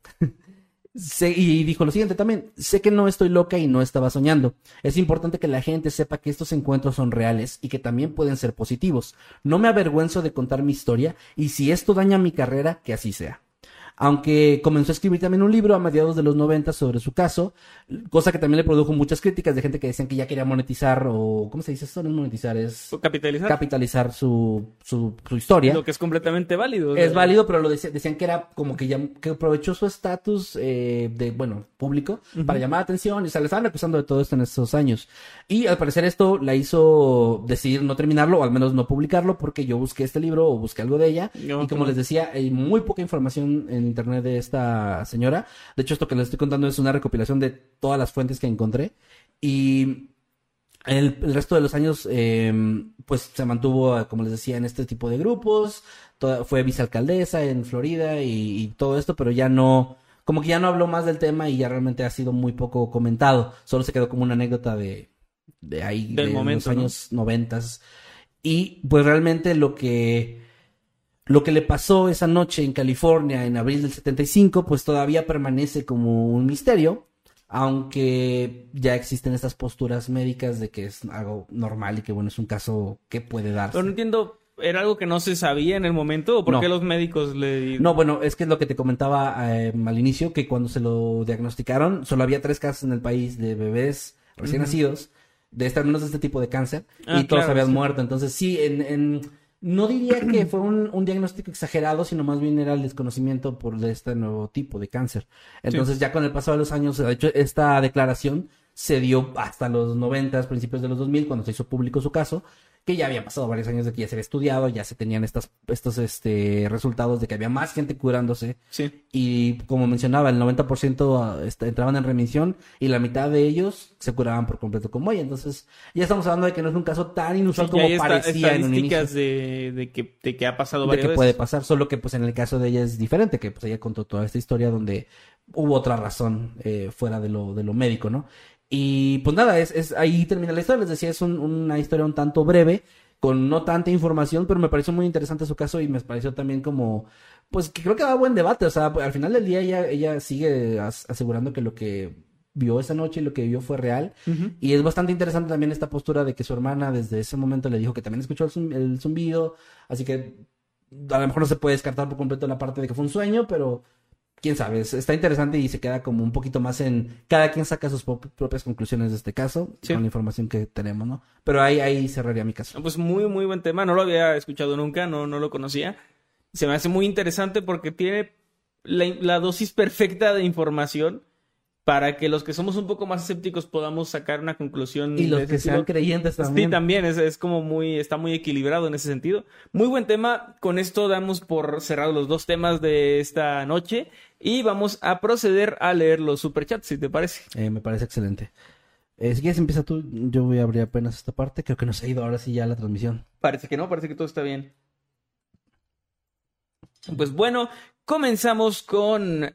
Y dijo lo siguiente también: sé que no estoy loca y no estaba soñando. Es importante que la gente sepa que estos encuentros son reales y que también pueden ser positivos. No me avergüenzo de contar mi historia, y si esto daña mi carrera, que así sea. Aunque comenzó a escribir también un libro a mediados de los 90 sobre su caso, cosa que también le produjo muchas críticas de gente que decían que ya quería monetizar, o ¿cómo se dice esto? No es monetizar, es capitalizar su historia. Lo que es completamente válido. Es válido, pero decían que era como que ya que aprovechó su estatus público para llamar la atención, y o sea, le estaban acusando de todo esto en estos años. Y al parecer esto la hizo decidir no terminarlo, o al menos no publicarlo, porque yo busqué este libro o busqué algo de ella, y como les decía, hay muy poca información en internet de esta señora. De hecho, esto que les estoy contando es una recopilación de todas las fuentes que encontré, y el resto de los años pues se mantuvo, como les decía, en este tipo de grupos. Fue vicealcaldesa en Florida y todo esto, pero ya no, como que ya no habló más del tema, y ya realmente ha sido muy poco comentado. Solo se quedó como una anécdota de ahí, del momento, los años 90. Y pues realmente lo que le pasó esa noche en California en abril del 75, pues todavía permanece como un misterio, aunque ya existen estas posturas médicas de que es algo normal y que, bueno, es un caso que puede darse. Pero no entiendo, ¿era algo que no se sabía en el momento, o por qué los médicos le...? No, bueno, es que es lo que te comentaba al inicio, que cuando se lo diagnosticaron, solo había 3 casos en el país de bebés recién nacidos, al menos de este tipo de cáncer, y todos habían muerto. Entonces sí, no diría que fue un diagnóstico exagerado, sino más bien era el desconocimiento por este nuevo tipo de cáncer. Entonces ya con el paso de los años, de hecho, esta declaración se dio hasta los 90, principios de los 2000, cuando se hizo público su caso, que ya habían pasado varios años de que ya se había estudiado, ya se tenían estos resultados de que había más gente curándose. Sí. Y como mencionaba, el 90% entraban en remisión y la mitad de ellos se curaban por completo como ella. Entonces, ya estamos hablando de que no es un caso tan inusual como parecía en un inicio. De que ha pasado De varias que veces. puede pasar, solo que pues en el caso de ella es diferente, que pues ella contó toda esta historia donde hubo otra razón fuera de lo médico, ¿no? Y pues nada, ahí termina la historia. Les decía, es una historia un tanto breve, con no tanta información, pero me pareció muy interesante su caso y me pareció también como, pues que creo que da buen debate. O sea, al final del día ella sigue asegurando que lo que vio esa noche y lo que vio fue real. Uh-huh. Y es bastante interesante también esta postura de que su hermana desde ese momento le dijo que también escuchó el zumbido, así que a lo mejor no se puede descartar por completo la parte de que fue un sueño, pero quién sabe, está interesante y se queda como un poquito más en... Cada quien saca sus propias conclusiones de este caso, sí, con la información que tenemos, ¿no? Pero ahí cerraría mi caso. Pues muy, muy buen tema. No lo había escuchado nunca, no lo conocía. Se me hace muy interesante porque tiene la dosis perfecta de información para que los que somos un poco más escépticos podamos sacar una conclusión. Y los que sean creyentes también. Sí, también, es como está muy equilibrado en ese sentido. Muy buen tema. Con esto damos por cerrados los 2 temas de esta noche y vamos a proceder a leer los superchats, si te parece. Me parece excelente. Si quieres empieza tú, yo voy a abrir apenas esta parte. Creo que nos ha ido ahora sí ya la transmisión. Parece que no, parece que todo está bien. Pues bueno, comenzamos con...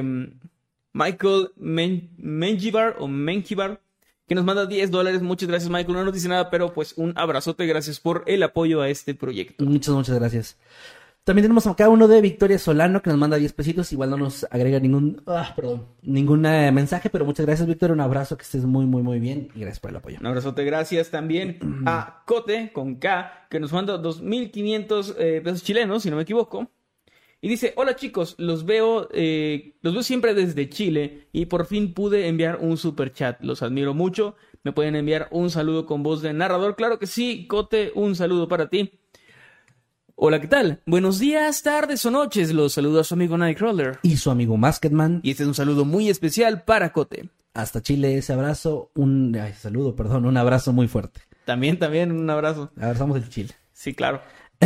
Michael Menjivar, que nos manda $10. Muchas gracias, Michael. No nos dice nada, pero pues un abrazote. Gracias por el apoyo a este proyecto. Muchas gracias. También tenemos acá uno de Victoria Solano que nos manda 10 pesitos. Igual no nos agrega ningún mensaje, pero muchas gracias, Victoria. Un abrazo, que estés muy, muy, muy bien y gracias por el apoyo. Un abrazote. Gracias también a Cote, con K, que nos manda 2,500 pesos chilenos, si no me equivoco. Y dice, hola chicos, los veo siempre desde Chile y por fin pude enviar un superchat. Los admiro mucho. ¿Me pueden enviar un saludo con voz de narrador? Claro que sí, Cote, un saludo para ti. Hola, ¿qué tal? Buenos días, tardes o noches. Los saluda su amigo Nightcrawler. Y su amigo Masketman. Y este es un saludo muy especial para Cote. Hasta Chile, ese abrazo, un abrazo muy fuerte. También, un abrazo. Abrazamos el Chile. Sí, claro.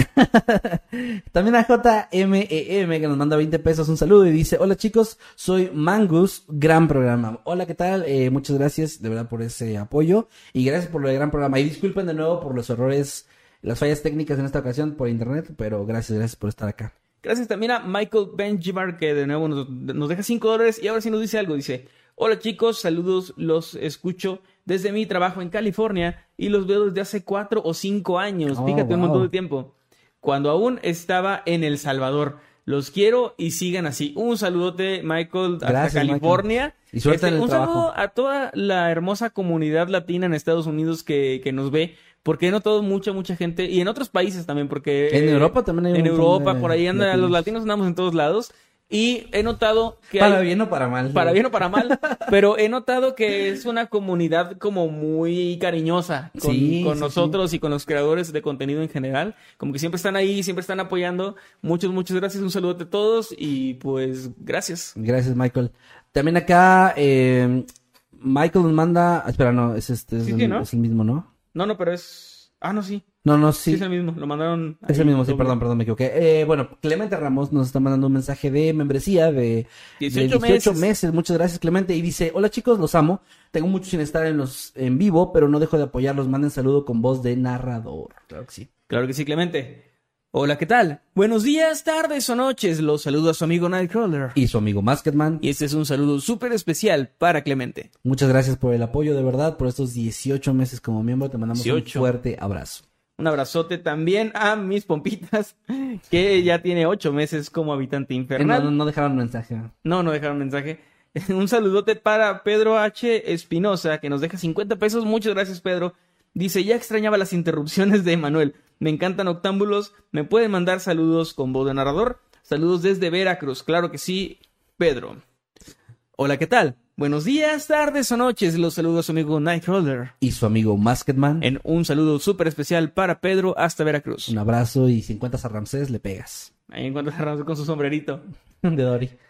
También a JMEM que nos manda 20 pesos, un saludo y dice, hola chicos, soy Mangus, gran programa. Hola, ¿qué tal? Muchas gracias de verdad por ese apoyo y gracias por el gran programa. Y disculpen de nuevo por los errores, las fallas técnicas en esta ocasión por internet, pero gracias por estar acá. Gracias también a Michael Benjivar, que de nuevo nos deja $5 y ahora sí nos dice algo. Dice, hola chicos, saludos, los escucho desde mi trabajo en California y los veo desde hace 4 o 5 años. Fíjate, un montón de tiempo. Cuando aún estaba en El Salvador. Los quiero y sigan así. Un saludote, Michael, hasta California. Michael. Y suerte en el trabajo. Un saludo a toda la hermosa comunidad latina en Estados Unidos que nos ve. Porque he notado mucha gente. Y en otros países también, porque... En Europa también hay en Europa, por ahí andan los latinos, andamos en todos lados. Y he notado que para bien o para mal. Para bien o para mal. Pero he notado que es una comunidad como muy cariñosa con nosotros y con los creadores de contenido en general. Como que siempre están ahí, siempre están apoyando. Muchas gracias. Un saludo a todos y pues gracias. Gracias, Michael. También acá Michael nos manda... Espera, no, es ¿no? Es el mismo, ¿no? No, pero es... Ah, no, sí. No, sí. Sí, es el mismo, lo mandaron... Es el mismo, sí, perdón, me equivoqué. Bueno, Clemente Ramos nos está mandando un mensaje de membresía de 18 meses. Muchas gracias, Clemente. Y dice, hola chicos, los amo. Tengo mucho sin estar en vivo, pero no dejo de apoyarlos. Manden saludo con voz de narrador. Claro que sí. Claro que sí, Clemente. Hola, ¿qué tal? Buenos días, tardes o noches. Los saludo a su amigo Nightcrawler. Y su amigo Masketman. Y este es un saludo súper especial para Clemente. Muchas gracias por el apoyo, de verdad, por estos 18 meses como miembro. Te mandamos un fuerte abrazo. Un abrazote también a mis pompitas, que ya tiene 8 meses como habitante infernal. No dejaron mensaje. No dejaron mensaje. Un saludote para Pedro H. Espinosa, que nos deja 50 pesos. Muchas gracias, Pedro. Dice, ya extrañaba las interrupciones de Emanuel. Me encantan Octámbulos. ¿Me pueden mandar saludos con voz de narrador? Saludos desde Veracruz. Claro que sí, Pedro. Hola, ¿qué tal? Buenos días, tardes o noches. Los saludo a su amigo Nightcrawler. Y su amigo Masketman. En un saludo súper especial para Pedro hasta Veracruz. Un abrazo y si encuentras a Ramsés, le pegas. Ahí encuentras a Ramsés con su sombrerito. De Dory.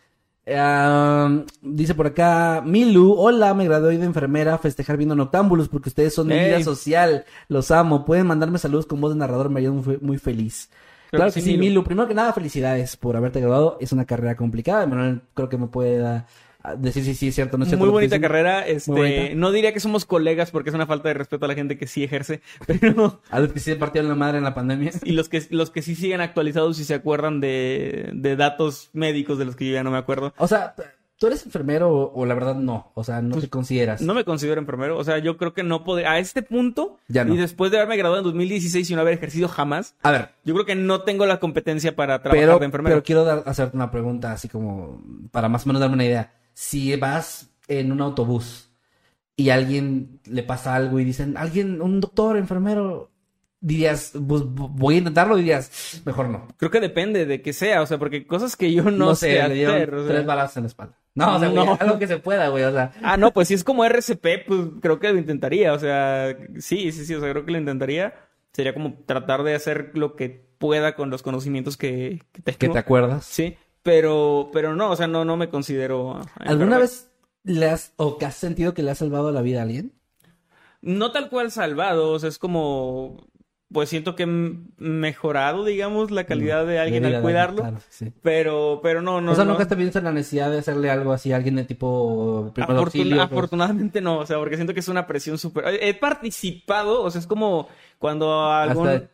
Dice por acá, Milu, hola, me gradué de enfermera a festejar viendo Noctámbulos porque ustedes son mi vida social, los amo, pueden mandarme saludos con voz de narrador, me harían muy feliz. Claro que sí, Milu, primero que nada, felicidades por haberte graduado, es una carrera complicada, Manuel creo que me puede decir si sí es cierto o no es cierto. Muy bonita carrera, no diría que somos colegas porque es una falta de respeto a la gente que sí ejerce, pero... A los que sí se partieron la madre en la pandemia. Y los que sí siguen actualizados y se acuerdan de datos médicos de los que yo ya no me acuerdo. O sea, ¿tú eres enfermero o la verdad no? O sea, ¿no te consideras? No me considero enfermero, o sea, yo creo que no podría... A este punto, ya no. Y después de haberme graduado en 2016 y no haber ejercido jamás, a ver, yo creo que no tengo la competencia para trabajar de enfermero. Pero quiero hacerte una pregunta así como para más o menos darme una idea. Si vas en un autobús y a alguien le pasa algo y dicen, un doctor, enfermero, dirías, pues voy a intentarlo, dirías, mejor no. Creo que depende de que sea, o sea, porque cosas que yo no sé hacer. O sea, 3 balazos en la espalda. No, o sea, no. Güey, algo que se pueda, güey, o sea. No, pues si es como RCP, pues creo que lo intentaría, o sea, sí, o sea, creo que lo intentaría. Sería como tratar de hacer lo que pueda con los conocimientos que tengo. ¿Que te acuerdas? Sí. Pero no, o sea, no me considero... ¿Alguna vez que has sentido que le has salvado la vida a alguien? No tal cual salvado, o sea, es como... Pues siento que he mejorado, digamos, la calidad de alguien al cuidarlo. Claro, sí. Pero no. O sea, nunca te piensas en la necesidad de hacerle algo así a alguien de tipo... Afortunadamente no, o sea, porque siento que es una presión súper... He participado, o sea, es como... Cuando algún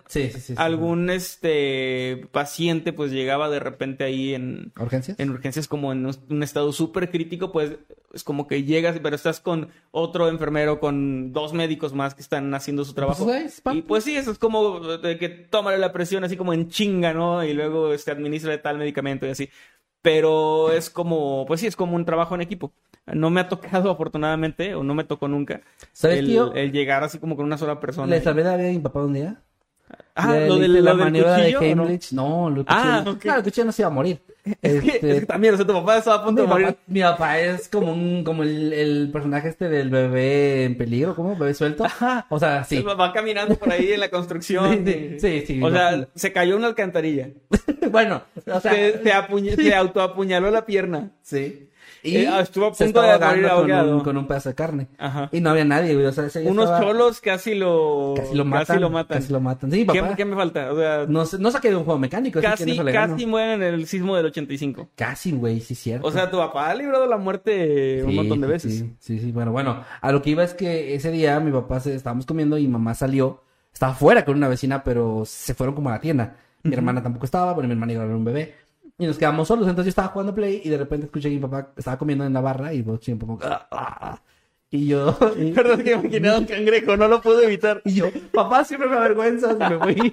paciente pues llegaba de repente ahí en urgencias como en un estado súper crítico, pues es como que llegas, pero estás con otro enfermero, con 2 médicos más que están haciendo su trabajo. Y pues sí, eso es como de que tómale la presión así como en chinga, ¿no? Y luego administra tal medicamento y así. Pero es como, pues sí, es como un trabajo en equipo. No me ha tocado, afortunadamente, o no me tocó nunca, ¿sabes, tío? El llegar así como con una sola persona. ¿Le salvé la vida a mi papá un día? Lo de la maniobra de Heimlich. No, lo cuchillo. Okay. Claro, el cuchillo no se iba a morir. Es que también, o sea, tu papá estaba a punto de morir. Mi papá es como el personaje del bebé en peligro, ¿cómo? Bebé suelto. Ajá. O sea, sí. Va caminando por ahí en la construcción. Sí. O sea, se cayó en una alcantarilla. Bueno, o sea... Se autoapuñaló la pierna. Sí. Y estuvo a punto de morir ahogado con un pedazo de carne. Ajá. Y no había nadie, güey. O sea, unos cholos casi lo matan. Sí, papá. ¿Qué me falta? O sea, no saqué de un juego mecánico. Casi mueren en el sismo del 85. Casi, güey, sí, cierto. O sea, tu papá ha librado la muerte un montón de veces. Sí. Bueno, a lo que iba es que ese día mi papá estábamos comiendo y mi mamá salió. Estaba fuera con una vecina, pero se fueron como a la tienda. Mi hermana tampoco estaba, mi hermana iba a ver un bebé. Y nos quedamos solos, entonces yo estaba jugando Play y de repente escuché que mi papá estaba comiendo en la barra y vos siempre como... Y yo... Perdón, que imaginé a un cangrejo, no lo pude evitar. Y yo, papá, siempre me avergüenzas, me fui.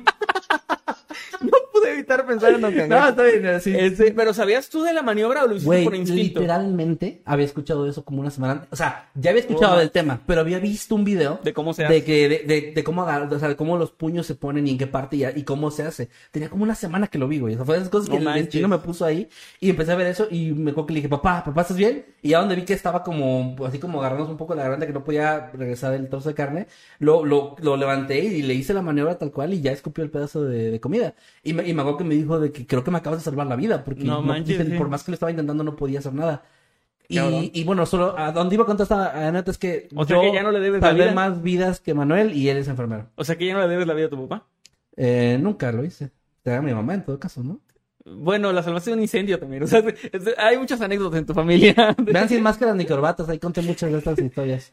No pude evitar pensar en un cangrejo. No, está bien, sí. Pero ¿sabías tú de la maniobra o lo hiciste por instinto? Literalmente había escuchado eso como una semana. O sea, ya había escuchado del tema, pero había visto un video de cómo se hace. De cómo agarrar, o sea, de cómo los puños se ponen y en qué parte y cómo se hace. Tenía como una semana que lo vi, güey. O sea, fue de esas cosas que el destino me puso ahí y empecé a ver eso y me acuerdo que le dije, papá, ¿estás bien? Y ya donde vi que estaba como, así como agarrándose un poco la garganta que no podía regresar el trozo de carne, lo levanté y le hice la maniobra tal cual y ya escupió el pedazo de comida. Y me acuerdo que me dijo de que creo que me acabas de salvar la vida porque por más que lo estaba intentando no podía hacer nada. Y bueno, solo a dónde iba a contar esta anécdota es que o sea que ya no le debes la vida. Más vidas que Manuel y él es enfermero. O sea que ya no le debes la vida a tu papá. Nunca lo hice. Te da mi mamá en todo caso, ¿no? Bueno, la salvaste de un incendio también. O sea, hay muchas anécdotas en tu familia. Vean Sin Máscaras ni Corbatas, ahí conté muchas de estas historias.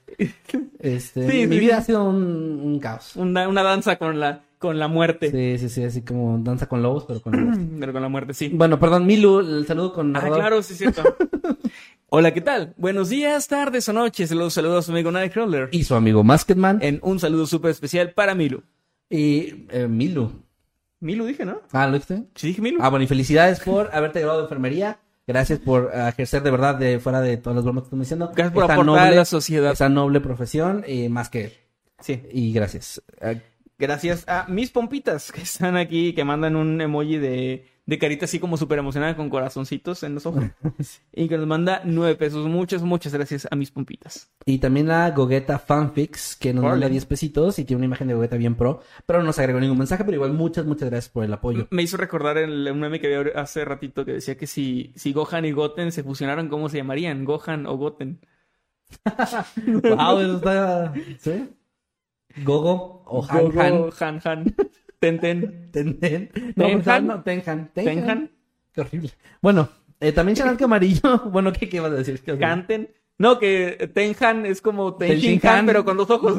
Mi vida ha sido un caos. Una danza con la muerte. Sí, así como danza con lobos, pero con la muerte. Pero con la muerte, sí. Bueno, perdón, Milu, el saludo con... claro, sí, cierto. Hola, ¿qué tal? Buenos días, tardes o noches. Los saludos a su amigo Nightcrawler. Y su amigo Masketman. En un saludo súper especial para Milu. Y Milu dije, ¿no? ¿Lo dijiste? Sí, dije Milu. Bueno, y felicidades por haberte graduado de enfermería. Gracias por ejercer de verdad fuera de todas las bromas que estamos diciendo. Gracias por aportar a la sociedad. Esa noble profesión, más que él. Sí. Y gracias. Gracias a mis pompitas que están aquí, que mandan un emoji de de carita así como súper emocionada con corazoncitos en los ojos. Y que nos manda 9 pesos. Muchas gracias a mis pompitas. Y también a Gogeta Fanfics, que nos Órale. manda 10 pesitos y tiene una imagen de Gogeta bien pro, pero no nos agregó ningún mensaje, pero igual muchas gracias por el apoyo. Me hizo recordar un meme que vi hace ratito que decía que si Gohan y Goten se fusionaran, ¿cómo se llamarían? Gohan o Goten. Wow, eso está... ¿Sí? Gogo o Han Gogo, Han. Han. Ten. Tenhan. No, Tenhan. no, Tenhan. Tenhan. Qué horrible. Bueno, también Chanal Camarillo. Bueno, ¿qué vas a decir? Canten. No, que Tenhan es como Tenshin Tenshin Han, Han. pero con los ojos.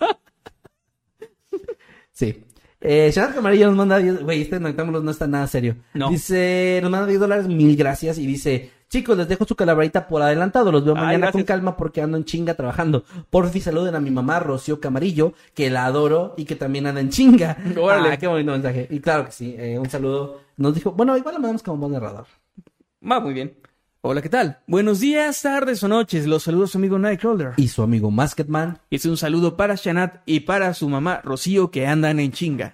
Sí. Chanal Camarillo nos manda 10... Güey, este Noctámbulos no está nada serio. No. Dice, nos manda $10, mil gracias. Y dice, chicos, les dejo su calaverita por adelantado. Los veo Ay, mañana con gracias. calma porque ando en chinga trabajando. Porfi, saluden a mi mamá, Rocío Camarillo, que la adoro y que también anda en chinga. Órale. Ah, qué bonito mensaje. Y claro que sí, un saludo. Nos dijo, bueno, igual le mandamos como buen narrador. Va muy bien. Hola, ¿qué tal? Buenos días, tardes o noches. Los saludos a su amigo Nightcrawler. Y su amigo Masketman. Y es un saludo para Shanat y para su mamá Rocío, que andan en chinga.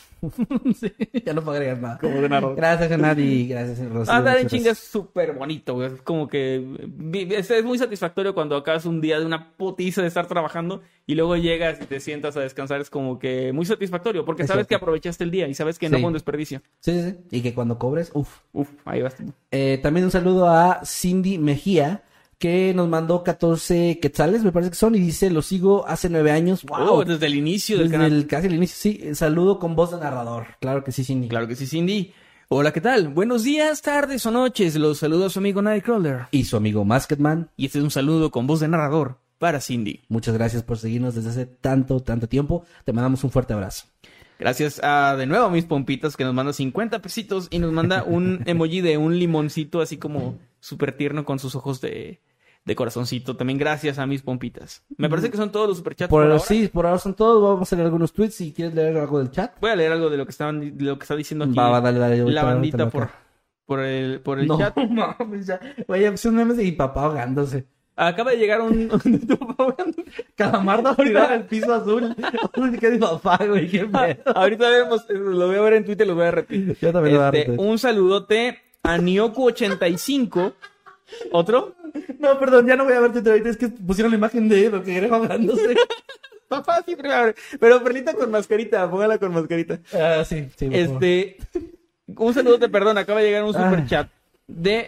Sí, ya no puedo agregar nada. Como de narrador. Gracias, Chanal, y gracias, Rocío. Andar en Muchas chinga es súper bonito, güey. Es como que es muy satisfactorio cuando acabas un día de una putiza de estar trabajando y luego llegas y te sientas a descansar. Es como que muy satisfactorio porque Es sabes cierto. que aprovechaste el día y sabes que no Sí. fue un desperdicio. Sí, sí, sí. Y que cuando cobres, uff. Uf, ahí vas. También un saludo a Cindy Mejía, que nos mandó 14 quetzales, me parece que son, y dice, lo sigo hace 9 años. ¡Wow! Oh, desde el inicio del Desde canal. casi el inicio, sí. Saludo con voz de narrador. Claro que sí, Cindy. Claro que sí, Cindy. Hola, ¿qué tal? Buenos días, tardes o noches. Los saludo a su amigo Nightcrawler. Y su amigo Masketman. Y este es un saludo con voz de narrador para Cindy. Muchas gracias por seguirnos desde hace tanto tiempo. Te mandamos un fuerte abrazo. Gracias de nuevo a mis pompitas que nos manda 50 pesitos y nos manda un emoji de un limoncito así como súper tierno con sus ojos de corazoncito. También gracias a mis pompitas. Me parece que son todos los superchats por ahora. Sí, por ahora son todos. Vamos a leer algunos tweets. Si quieres leer algo del chat. Voy a leer algo de lo que está diciendo aquí Va, dale. la ahorita bandita lo por acá. el No, chat. mames, ya. Vaya, son memes de mi papá ahogándose. Acaba de llegar un Calamardo ahorita en el piso azul. ¿Qué dijo papá, güey? Qué pedo. Ahorita vemos, lo voy a ver en Twitter, lo voy a repetir. Yo también lo voy a repetir. Un saludote a Nioku85. ¿Otro? No, perdón, ya no voy a ver Twitter ahorita. Es que pusieron la imagen de lo que era ahogándose. Papá siempre abre. Pero Perlita con mascarita, póngala con mascarita. Ah, sí, por favor. Un saludote, perdón, acaba de llegar un super Ah. chat de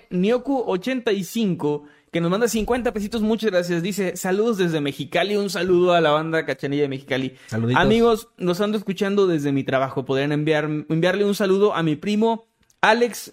Nioku85 que nos manda 50 pesitos, muchas gracias. Dice, saludos desde Mexicali, un saludo a la banda Cachanilla de Mexicali. Saluditos. Amigos, los ando escuchando desde mi trabajo. Podrían enviarle un saludo a mi primo Alex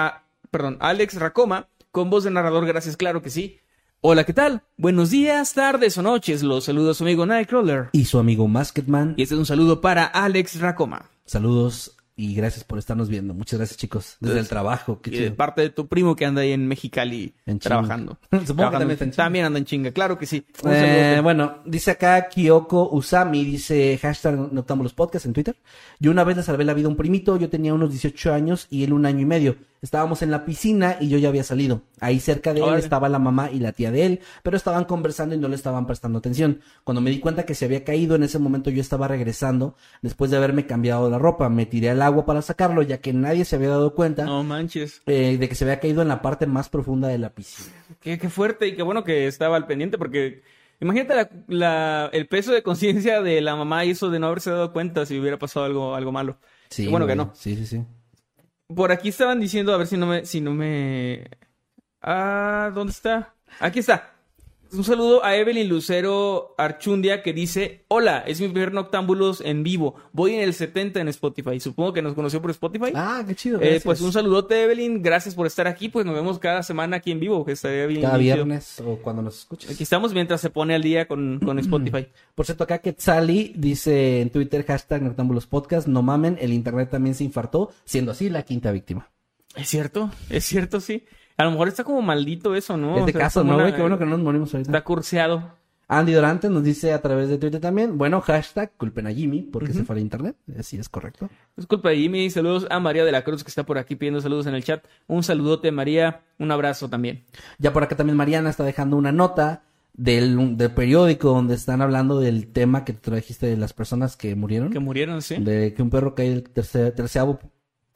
Racoma, con voz de narrador, gracias, claro que sí. Hola, ¿qué tal? Buenos días, tardes o noches. Los saludo a su amigo Nightcrawler. Y su amigo Masketman. Y este es un saludo para Alex Racoma. Saludos y gracias por estarnos viendo. Muchas gracias, chicos. Desde el trabajo. Qué Y de chido. parte de tu primo que anda ahí en Mexicali En chinga. trabajando. Supongo que Trabajando. también está en chinga. También anda en chinga, claro que sí. Un saludote. Bueno, dice acá Kyoko Usami, dice hashtag Noctámbulos Podcast en Twitter. Yo una vez le salvé la vida a un primito, yo tenía unos 18 años y él 1 año y medio. Estábamos en la piscina y yo ya había salido. Ahí cerca de él Órale. estaba la mamá y la tía de él, pero estaban conversando y no le estaban prestando atención. Cuando me di cuenta que se había caído, en ese momento yo estaba regresando después de haberme cambiado la ropa. Me tiré al agua para sacarlo, ya que nadie se había dado cuenta No manches. de que se había caído en la parte más profunda de la piscina. Qué fuerte y qué bueno que estaba al pendiente porque imagínate el peso de conciencia de la mamá y eso de no haberse dado cuenta si hubiera pasado algo malo. Sí, Qué bueno que güey. no. Sí. Por aquí estaban diciendo, a ver si no me... Ah, ¿dónde está? Aquí está. Un saludo a Evelyn Lucero Archundia que dice, hola, es mi primer Noctámbulos en vivo. Voy en el 70 en Spotify. Supongo que nos conoció por Spotify. Ah, qué chido. Gracias. Pues un saludote, Evelyn. Gracias por estar aquí. Pues nos vemos cada semana aquí en vivo, que estaría bien. Cada chido. viernes o cuando nos escuches. Aquí estamos mientras se pone al día con Spotify. Por cierto, acá Quetzali dice en Twitter hashtag Noctámbulos Podcast, no mamen, el internet también se infartó, siendo así la quinta víctima. Es cierto, sí. A lo mejor está como maldito eso, ¿no? Este O sea, caso, como ¿no, una- güey? Qué bueno que no nos morimos ahorita. Está curseado. Andy Dorante nos dice a través de Twitter también, bueno, hashtag culpen a Jimmy porque se fue al internet. Así es correcto. Disculpa, Jimmy. Saludos a María de la Cruz, que está por aquí pidiendo saludos en el chat. Un saludote, María. Un abrazo también. Ya por acá también Mariana está dejando una nota del periódico donde están hablando del tema que tú trajiste de las personas que murieron. Que murieron, sí. De que un perro cae del terceavo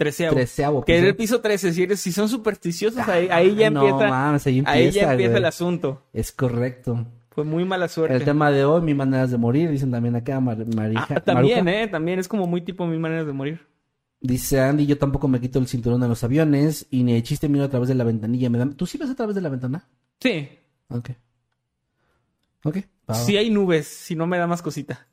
13º Que piso. era el piso 13. Si son supersticiosos, ahí ya no empieza. mames, ahí ya empieza güey. el asunto. Es correcto. Fue muy mala suerte. El tema de hoy, 1000 maneras de morir, dicen también acá, Marija. También, Maruja. también es como muy tipo 1000 maneras de morir. Dice Andy, yo tampoco me quito el cinturón en los aviones y ni de chiste miro a través de la ventanilla. ¿Tú sí ves a través de la ventana? Sí. Ok. Va. Sí hay nubes, si no me da más cosita.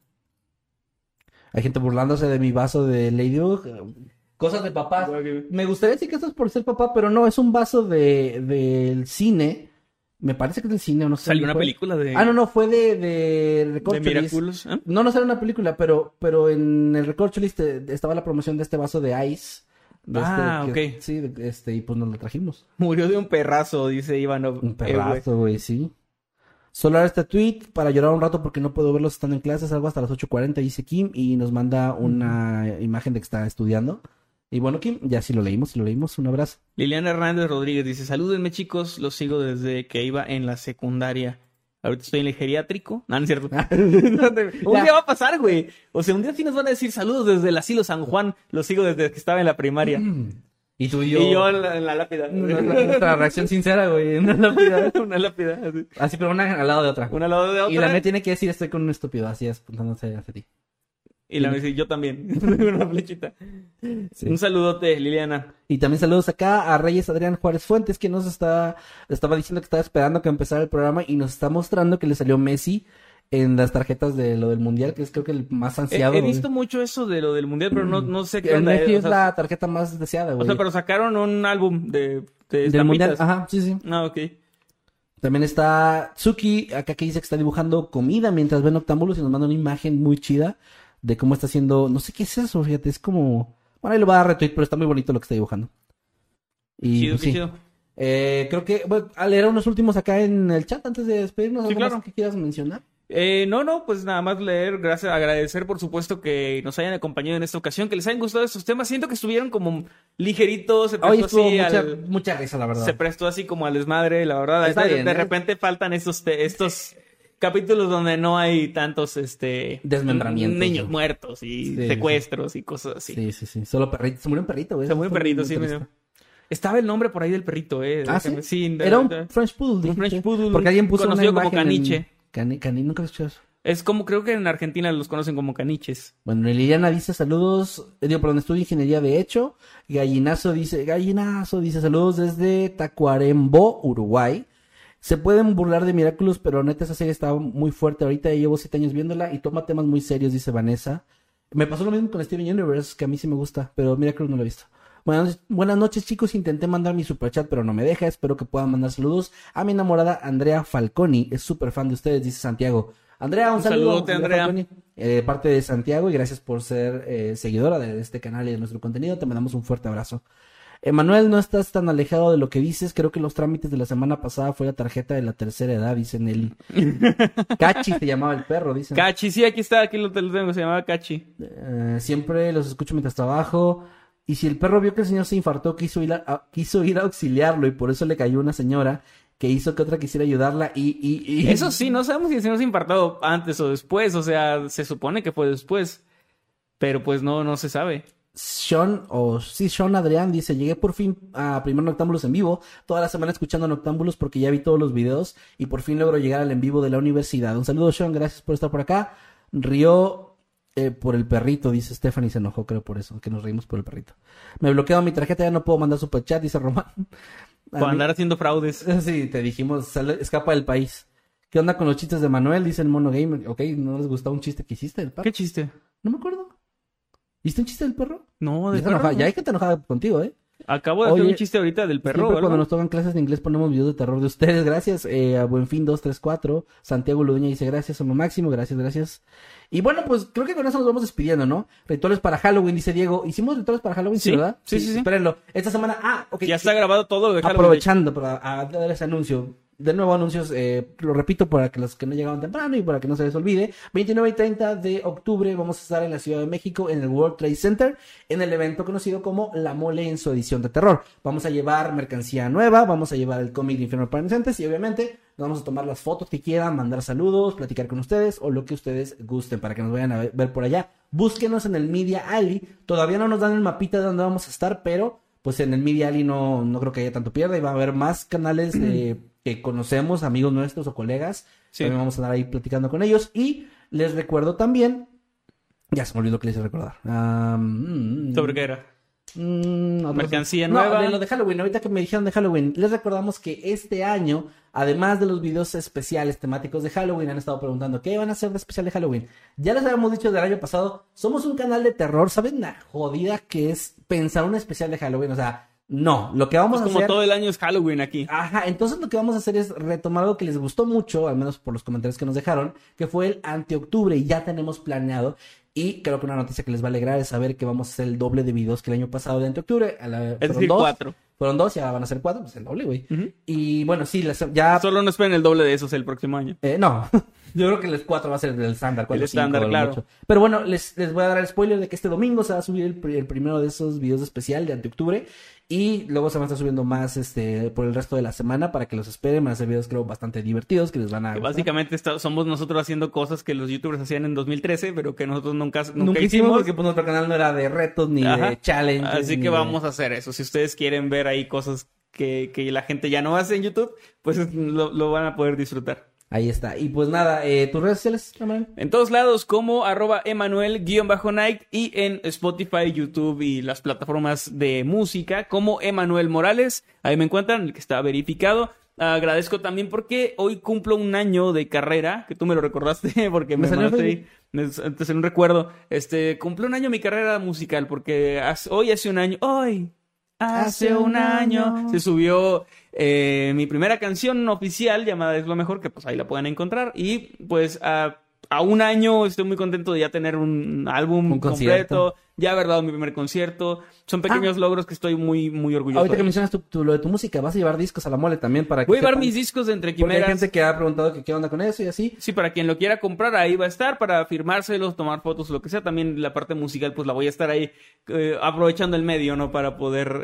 Hay gente burlándose de mi vaso de Ladybug. Cosas de papá. Me gustaría decir que esto es por ser papá, pero no, es un vaso del cine. Me parece que es del cine, o no sé. ¿Salió una película de...? No, fue de Recorcholis. ¿De Miraculous? ¿Eh? No salió una película, pero en el Recorcholis estaba la promoción de este vaso de Ice. Ok. Sí, y pues nos lo trajimos. Murió de un perrazo, dice Ivanov. Un perrazo, güey, sí. Solo este tweet para llorar un rato porque no puedo verlos estando en clases, algo hasta las 8:40, dice Kim, y nos manda una imagen de que está estudiando. Y bueno, Kim, ya sí lo leímos, un abrazo. Liliana Hernández Rodríguez dice, salúdenme chicos, los sigo desde que iba en la secundaria. Ahorita estoy en el geriátrico. No es cierto. Un día va a pasar, güey. O sea, un día sí nos van a decir saludos desde el asilo San Juan. Los sigo desde que estaba en la primaria. Y tú y yo. Y yo en la lápida. Nuestra reacción sincera, güey. Una lápida. Una lápida. Así, pero una al lado de otra. Una al lado de otra. Y la mía tiene que decir estoy con un estúpido, así es, apuntándose hacia ti. Y la mía dice yo también. Una flechita. Sí. Un saludote, Liliana. Y también saludos acá a Reyes Adrián Juárez Fuentes, que estaba diciendo que estaba esperando que empezara el programa y nos está mostrando que le salió Messi en las tarjetas de lo del Mundial, que es creo que el más ansiado. He visto mucho eso de lo del Mundial, pero no sé qué el onda. Messi es la tarjeta más deseada, güey. O sea, pero sacaron un álbum de del Mundial. estampitas. Ajá, sí. Ah, ok. También está Tsuki, acá que dice que está dibujando comida mientras ve Noctámbulos y nos manda una imagen muy chida de cómo está haciendo, no sé qué es eso, fíjate, es como, bueno, ahí lo va a dar retweet, pero está muy bonito lo que está dibujando. Y Chido, pues, sí. chido. Creo que, bueno, a leer unos últimos acá en el chat antes de despedirnos, Sí, ¿algo claro. más que quieras mencionar? No, pues nada más leer, gracias, agradecer por supuesto que nos hayan acompañado en esta ocasión, que les hayan gustado estos temas. Siento que estuvieron como ligeritos, se Hoy prestó estuvo así mucha risa, la verdad. se prestó así como al desmadre, la verdad. Está bien, de ¿eh? repente faltan estos capítulos donde no hay tantos Desmembramientos, niños ¿no? muertos y Sí, secuestros y cosas así. Sí. Solo perrito. Se murió un perrito, güey. Se murió un perrito, sí, triste. mira. Estaba el nombre por ahí del perrito, Ah, ¿sí? Sí, Era un French Poodle. un dijiste. French Poodle, Porque alguien puso una conocido como imagen caniche. Nunca he escuchado eso. Es como, creo que en Argentina los conocen como caniches. Bueno, Liliana dice saludos, perdón, estudio ingeniería de hecho. Gallinazo dice saludos desde Tacuarembó, Uruguay. Se pueden burlar de Miraculous, pero neta esa serie está muy fuerte. Ahorita llevo 7 años viéndola y toma temas muy serios, dice Vanessa. Me pasó lo mismo con Steven Universe, que a mí sí me gusta, pero Miraculous no lo he visto. Buenas noches, chicos. Intenté mandar mi superchat, pero no me deja. Espero que puedan mandar saludos a mi enamorada Andrea Falconi. Es súper fan de ustedes, dice Santiago. Andrea, un saludo. saludote, Andrea. Falconi, parte de Santiago, y gracias por ser seguidora de este canal y de nuestro contenido. Te mandamos un fuerte abrazo. Emanuel, no estás tan alejado de lo que dices. Creo que los trámites de la semana pasada fue la tarjeta de la tercera edad, dice Nelly. Cachi se llamaba el perro, dicen. Cachi, sí, aquí está, aquí lo tengo, se llamaba Cachi. Siempre los escucho mientras trabajo. Y si el perro vio que el señor se infartó, quiso ir a auxiliarlo, y por eso le cayó una señora que hizo que otra quisiera ayudarla y... Eso sí, no sabemos si el señor se infartó antes o después, o sea, se supone que fue después, pero pues no se sabe. Sean Adrián dice, llegué por fin a primer Noctámbulos en vivo, toda la semana escuchando Noctámbulos porque ya vi todos los videos y por fin logro llegar al en vivo de la universidad. Un saludo, Sean, gracias por estar por acá. Rió por el perrito, dice Stephanie, se enojó creo por eso, que nos reímos por el perrito. Me bloqueado mi tarjeta, ya no puedo mandar superchat, dice Román. Por andar haciendo fraudes. Sí, te dijimos, escapa del país. ¿Qué onda con los chistes de Manuel? Dice el Mono Gamer. Ok, ¿no les gustó un chiste que hiciste del perro? ¿Qué chiste? No me acuerdo. ¿Hiciste un chiste del perro? No, Ya, del está perro. enojada. No. Ya hay gente enojada contigo, ¿eh? Acabo de hacer Oye, un chiste ahorita del perro, Siempre ¿verdad? cuando nos tocan clases de inglés ponemos videos de terror de ustedes. Gracias. A Buenfin 234. Santiago Ludueña dice gracias, son lo máximo. Gracias. Y bueno, pues creo que con eso nos vamos despidiendo, ¿no? Rituales para Halloween, dice Diego. ¿Hicimos rituales para Halloween, Sí, verdad? sí. Espérenlo. Esta semana... ok. Ya está grabado todo de Halloween. Aprovechando para dar ese anuncio. De nuevo anuncios, lo repito para que los que no llegaban temprano y para que no se les olvide. 29 y 30 de octubre vamos a estar en la Ciudad de México en el World Trade Center en el evento conocido como La Mole en su edición de terror. Vamos a llevar mercancía nueva, vamos a llevar el cómic de Infierno para Inocentes y obviamente nos vamos a tomar las fotos que quieran, mandar saludos, platicar con ustedes o lo que ustedes gusten para que nos vayan a ver por allá. Búsquenos en el Media Alley, todavía no nos dan el mapita de dónde vamos a estar, pero pues en el Media Alley no creo que haya tanto pierde, y va a haber más canales que conocemos, amigos nuestros o colegas, también vamos a andar ahí platicando con ellos, y les recuerdo también, ya se me olvidó que les iba a recordar. ¿Sobre qué era? Mercancía nueva. No, de lo de Halloween, ahorita que me dijeron de Halloween, les recordamos que este año, además de los videos especiales temáticos de Halloween, han estado preguntando ¿qué van a hacer de especial de Halloween? Ya les habíamos dicho del año pasado, somos un canal de terror, ¿saben la jodida que es pensar un especial de Halloween? O sea, no, lo que vamos a hacer... Como todo el año es Halloween aquí. Ajá, entonces lo que vamos a hacer es retomar algo que les gustó mucho, al menos por los comentarios que nos dejaron, que fue el anti-octubre, y ya tenemos planeado. Y creo que una noticia que les va a alegrar es saber que vamos a hacer el doble de videos que el año pasado de anti-octubre. Es decir, 4. Fueron 2, ya van a ser 4, pues el doble, güey. Y bueno, sí, ya... Solo no esperen el doble de esos el próximo año. No, yo creo que el 4 va a ser el estándar. El estándar, claro. Mucho. Pero bueno, les voy a dar el spoiler de que este domingo se va a subir el primero de esos videos especial de anti-octubre. Y luego se van a estar subiendo más por el resto de la semana para que los esperen. Van a ser videos, creo, bastante divertidos que les van a gustar. Básicamente somos nosotros haciendo cosas que los youtubers hacían en 2013, pero que nosotros nunca hicimos. Porque pues nuestro canal no era de retos ni de challenges. Así que vamos a hacer eso. Si ustedes quieren ver ahí cosas que la gente ya no hace en YouTube, pues lo van a poder disfrutar. Ahí está. Y pues nada, ¿tus redes sociales, Emanuel? En todos lados como @Emanuel_Night, y en Spotify, YouTube y las plataformas de música como Emanuel Morales. Ahí me encuentran, el que está verificado. Agradezco también porque hoy cumplo un año de carrera, que tú me lo recordaste porque me mandaste ahí. Entonces, en un recuerdo. Cumplí un año mi carrera musical porque hoy hace un año. Hace un año se subió mi primera canción oficial llamada Es lo Mejor, que pues ahí la pueden encontrar. Y pues a un año estoy muy contento de ya tener un álbum completo, ya haber dado mi primer concierto. Son pequeños logros que estoy muy, muy orgulloso. Ahorita que mencionas lo de tu música, vas a llevar discos a la mole también para que voy a llevar mis discos de Entre Quimeras. Porque hay gente que ha preguntado que qué onda con eso y así. Sí, para quien lo quiera comprar, ahí va a estar, para firmárselos, tomar fotos, lo que sea. También la parte musical, pues la voy a estar ahí aprovechando el medio, ¿no? Para poder,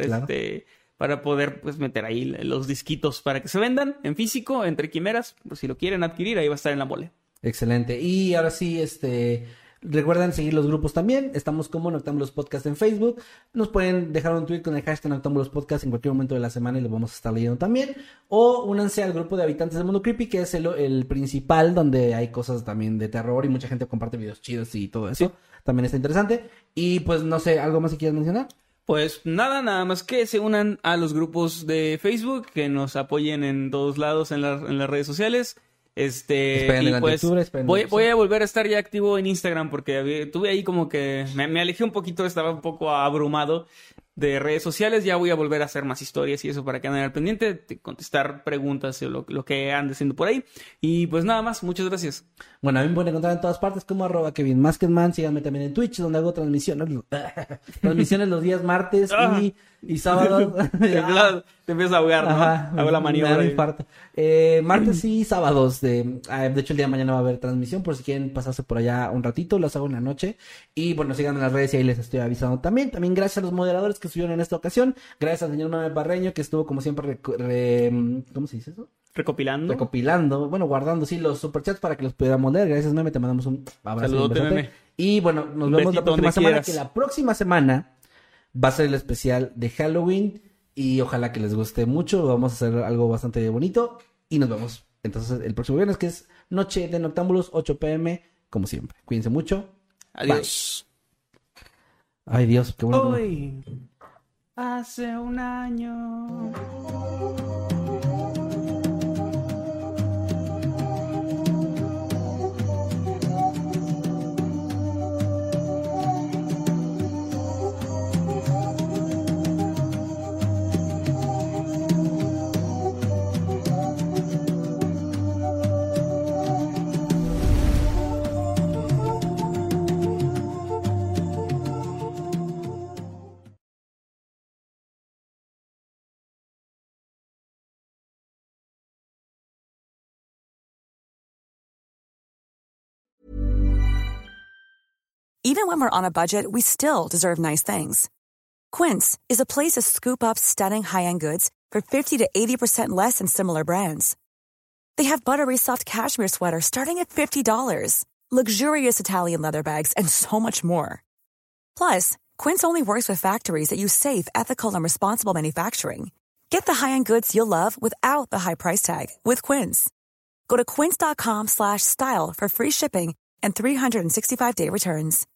claro. Pues meter ahí los disquitos para que se vendan en físico, Entre Quimeras. Pues si lo quieren adquirir, ahí va a estar en la mole. Excelente. Y ahora sí, recuerden seguir los grupos también. Estamos como Noctámbulos Podcast en Facebook. Nos pueden dejar un tweet con el hashtag Noctámbulos Podcast en cualquier momento de la semana y lo vamos a estar leyendo también. O únanse al grupo de Habitantes del Mundo Creepy, que es el principal, donde hay cosas también de terror y mucha gente comparte videos chidos y todo eso. Sí. También está interesante. Y pues no sé, ¿algo más que quieras mencionar? Pues nada más que se unan a los grupos de Facebook, que nos apoyen en todos lados en las redes sociales. Y pues voy a volver a estar ya activo en Instagram porque tuve ahí como que me alejé un poquito, estaba un poco abrumado de redes sociales. Ya voy a volver a hacer más historias y eso para que anden al pendiente, de contestar preguntas o lo que ande haciendo por ahí. Y pues nada más, muchas gracias. Bueno, a mí me pueden encontrar en todas partes como @KevinMasketman. Síganme también en Twitch, donde hago transmisiones los días martes y sábados. Te empiezas a ahogar, ¿no? Ajá, hago la maniobra. Martes y sábados. De hecho, el día de mañana va a haber transmisión, por si quieren pasarse por allá un ratito, los hago en la noche. Y bueno, síganme en las redes y ahí les estoy avisando también. También gracias a los moderadores que estuvieron en esta ocasión. Gracias al señor Mame Barreño, que estuvo como siempre ¿cómo se dice eso? Recopilando, bueno, guardando, sí, los superchats para que los pudiéramos leer. Gracias, Meme, te mandamos un abrazo. Saludote, Meme. Y bueno, nos vemos la próxima semana, que la próxima semana va a ser el especial de Halloween y ojalá que les guste mucho. Vamos a hacer algo bastante bonito y nos vemos entonces el próximo viernes, que es Noche de Noctámbulos, 8 p.m, como siempre. Cuídense mucho. Adiós. Bye. Ay, Dios, qué bueno. Hoy, hace un año... Even when we're on a budget, we still deserve nice things. Quince is a place to scoop up stunning high-end goods for 50 to 80% less than similar brands. They have buttery soft cashmere sweaters starting at $50, luxurious Italian leather bags, and so much more. Plus, Quince only works with factories that use safe, ethical, and responsible manufacturing. Get the high-end goods you'll love without the high price tag with Quince. Go to quince.com/style for free shipping and 365-day returns.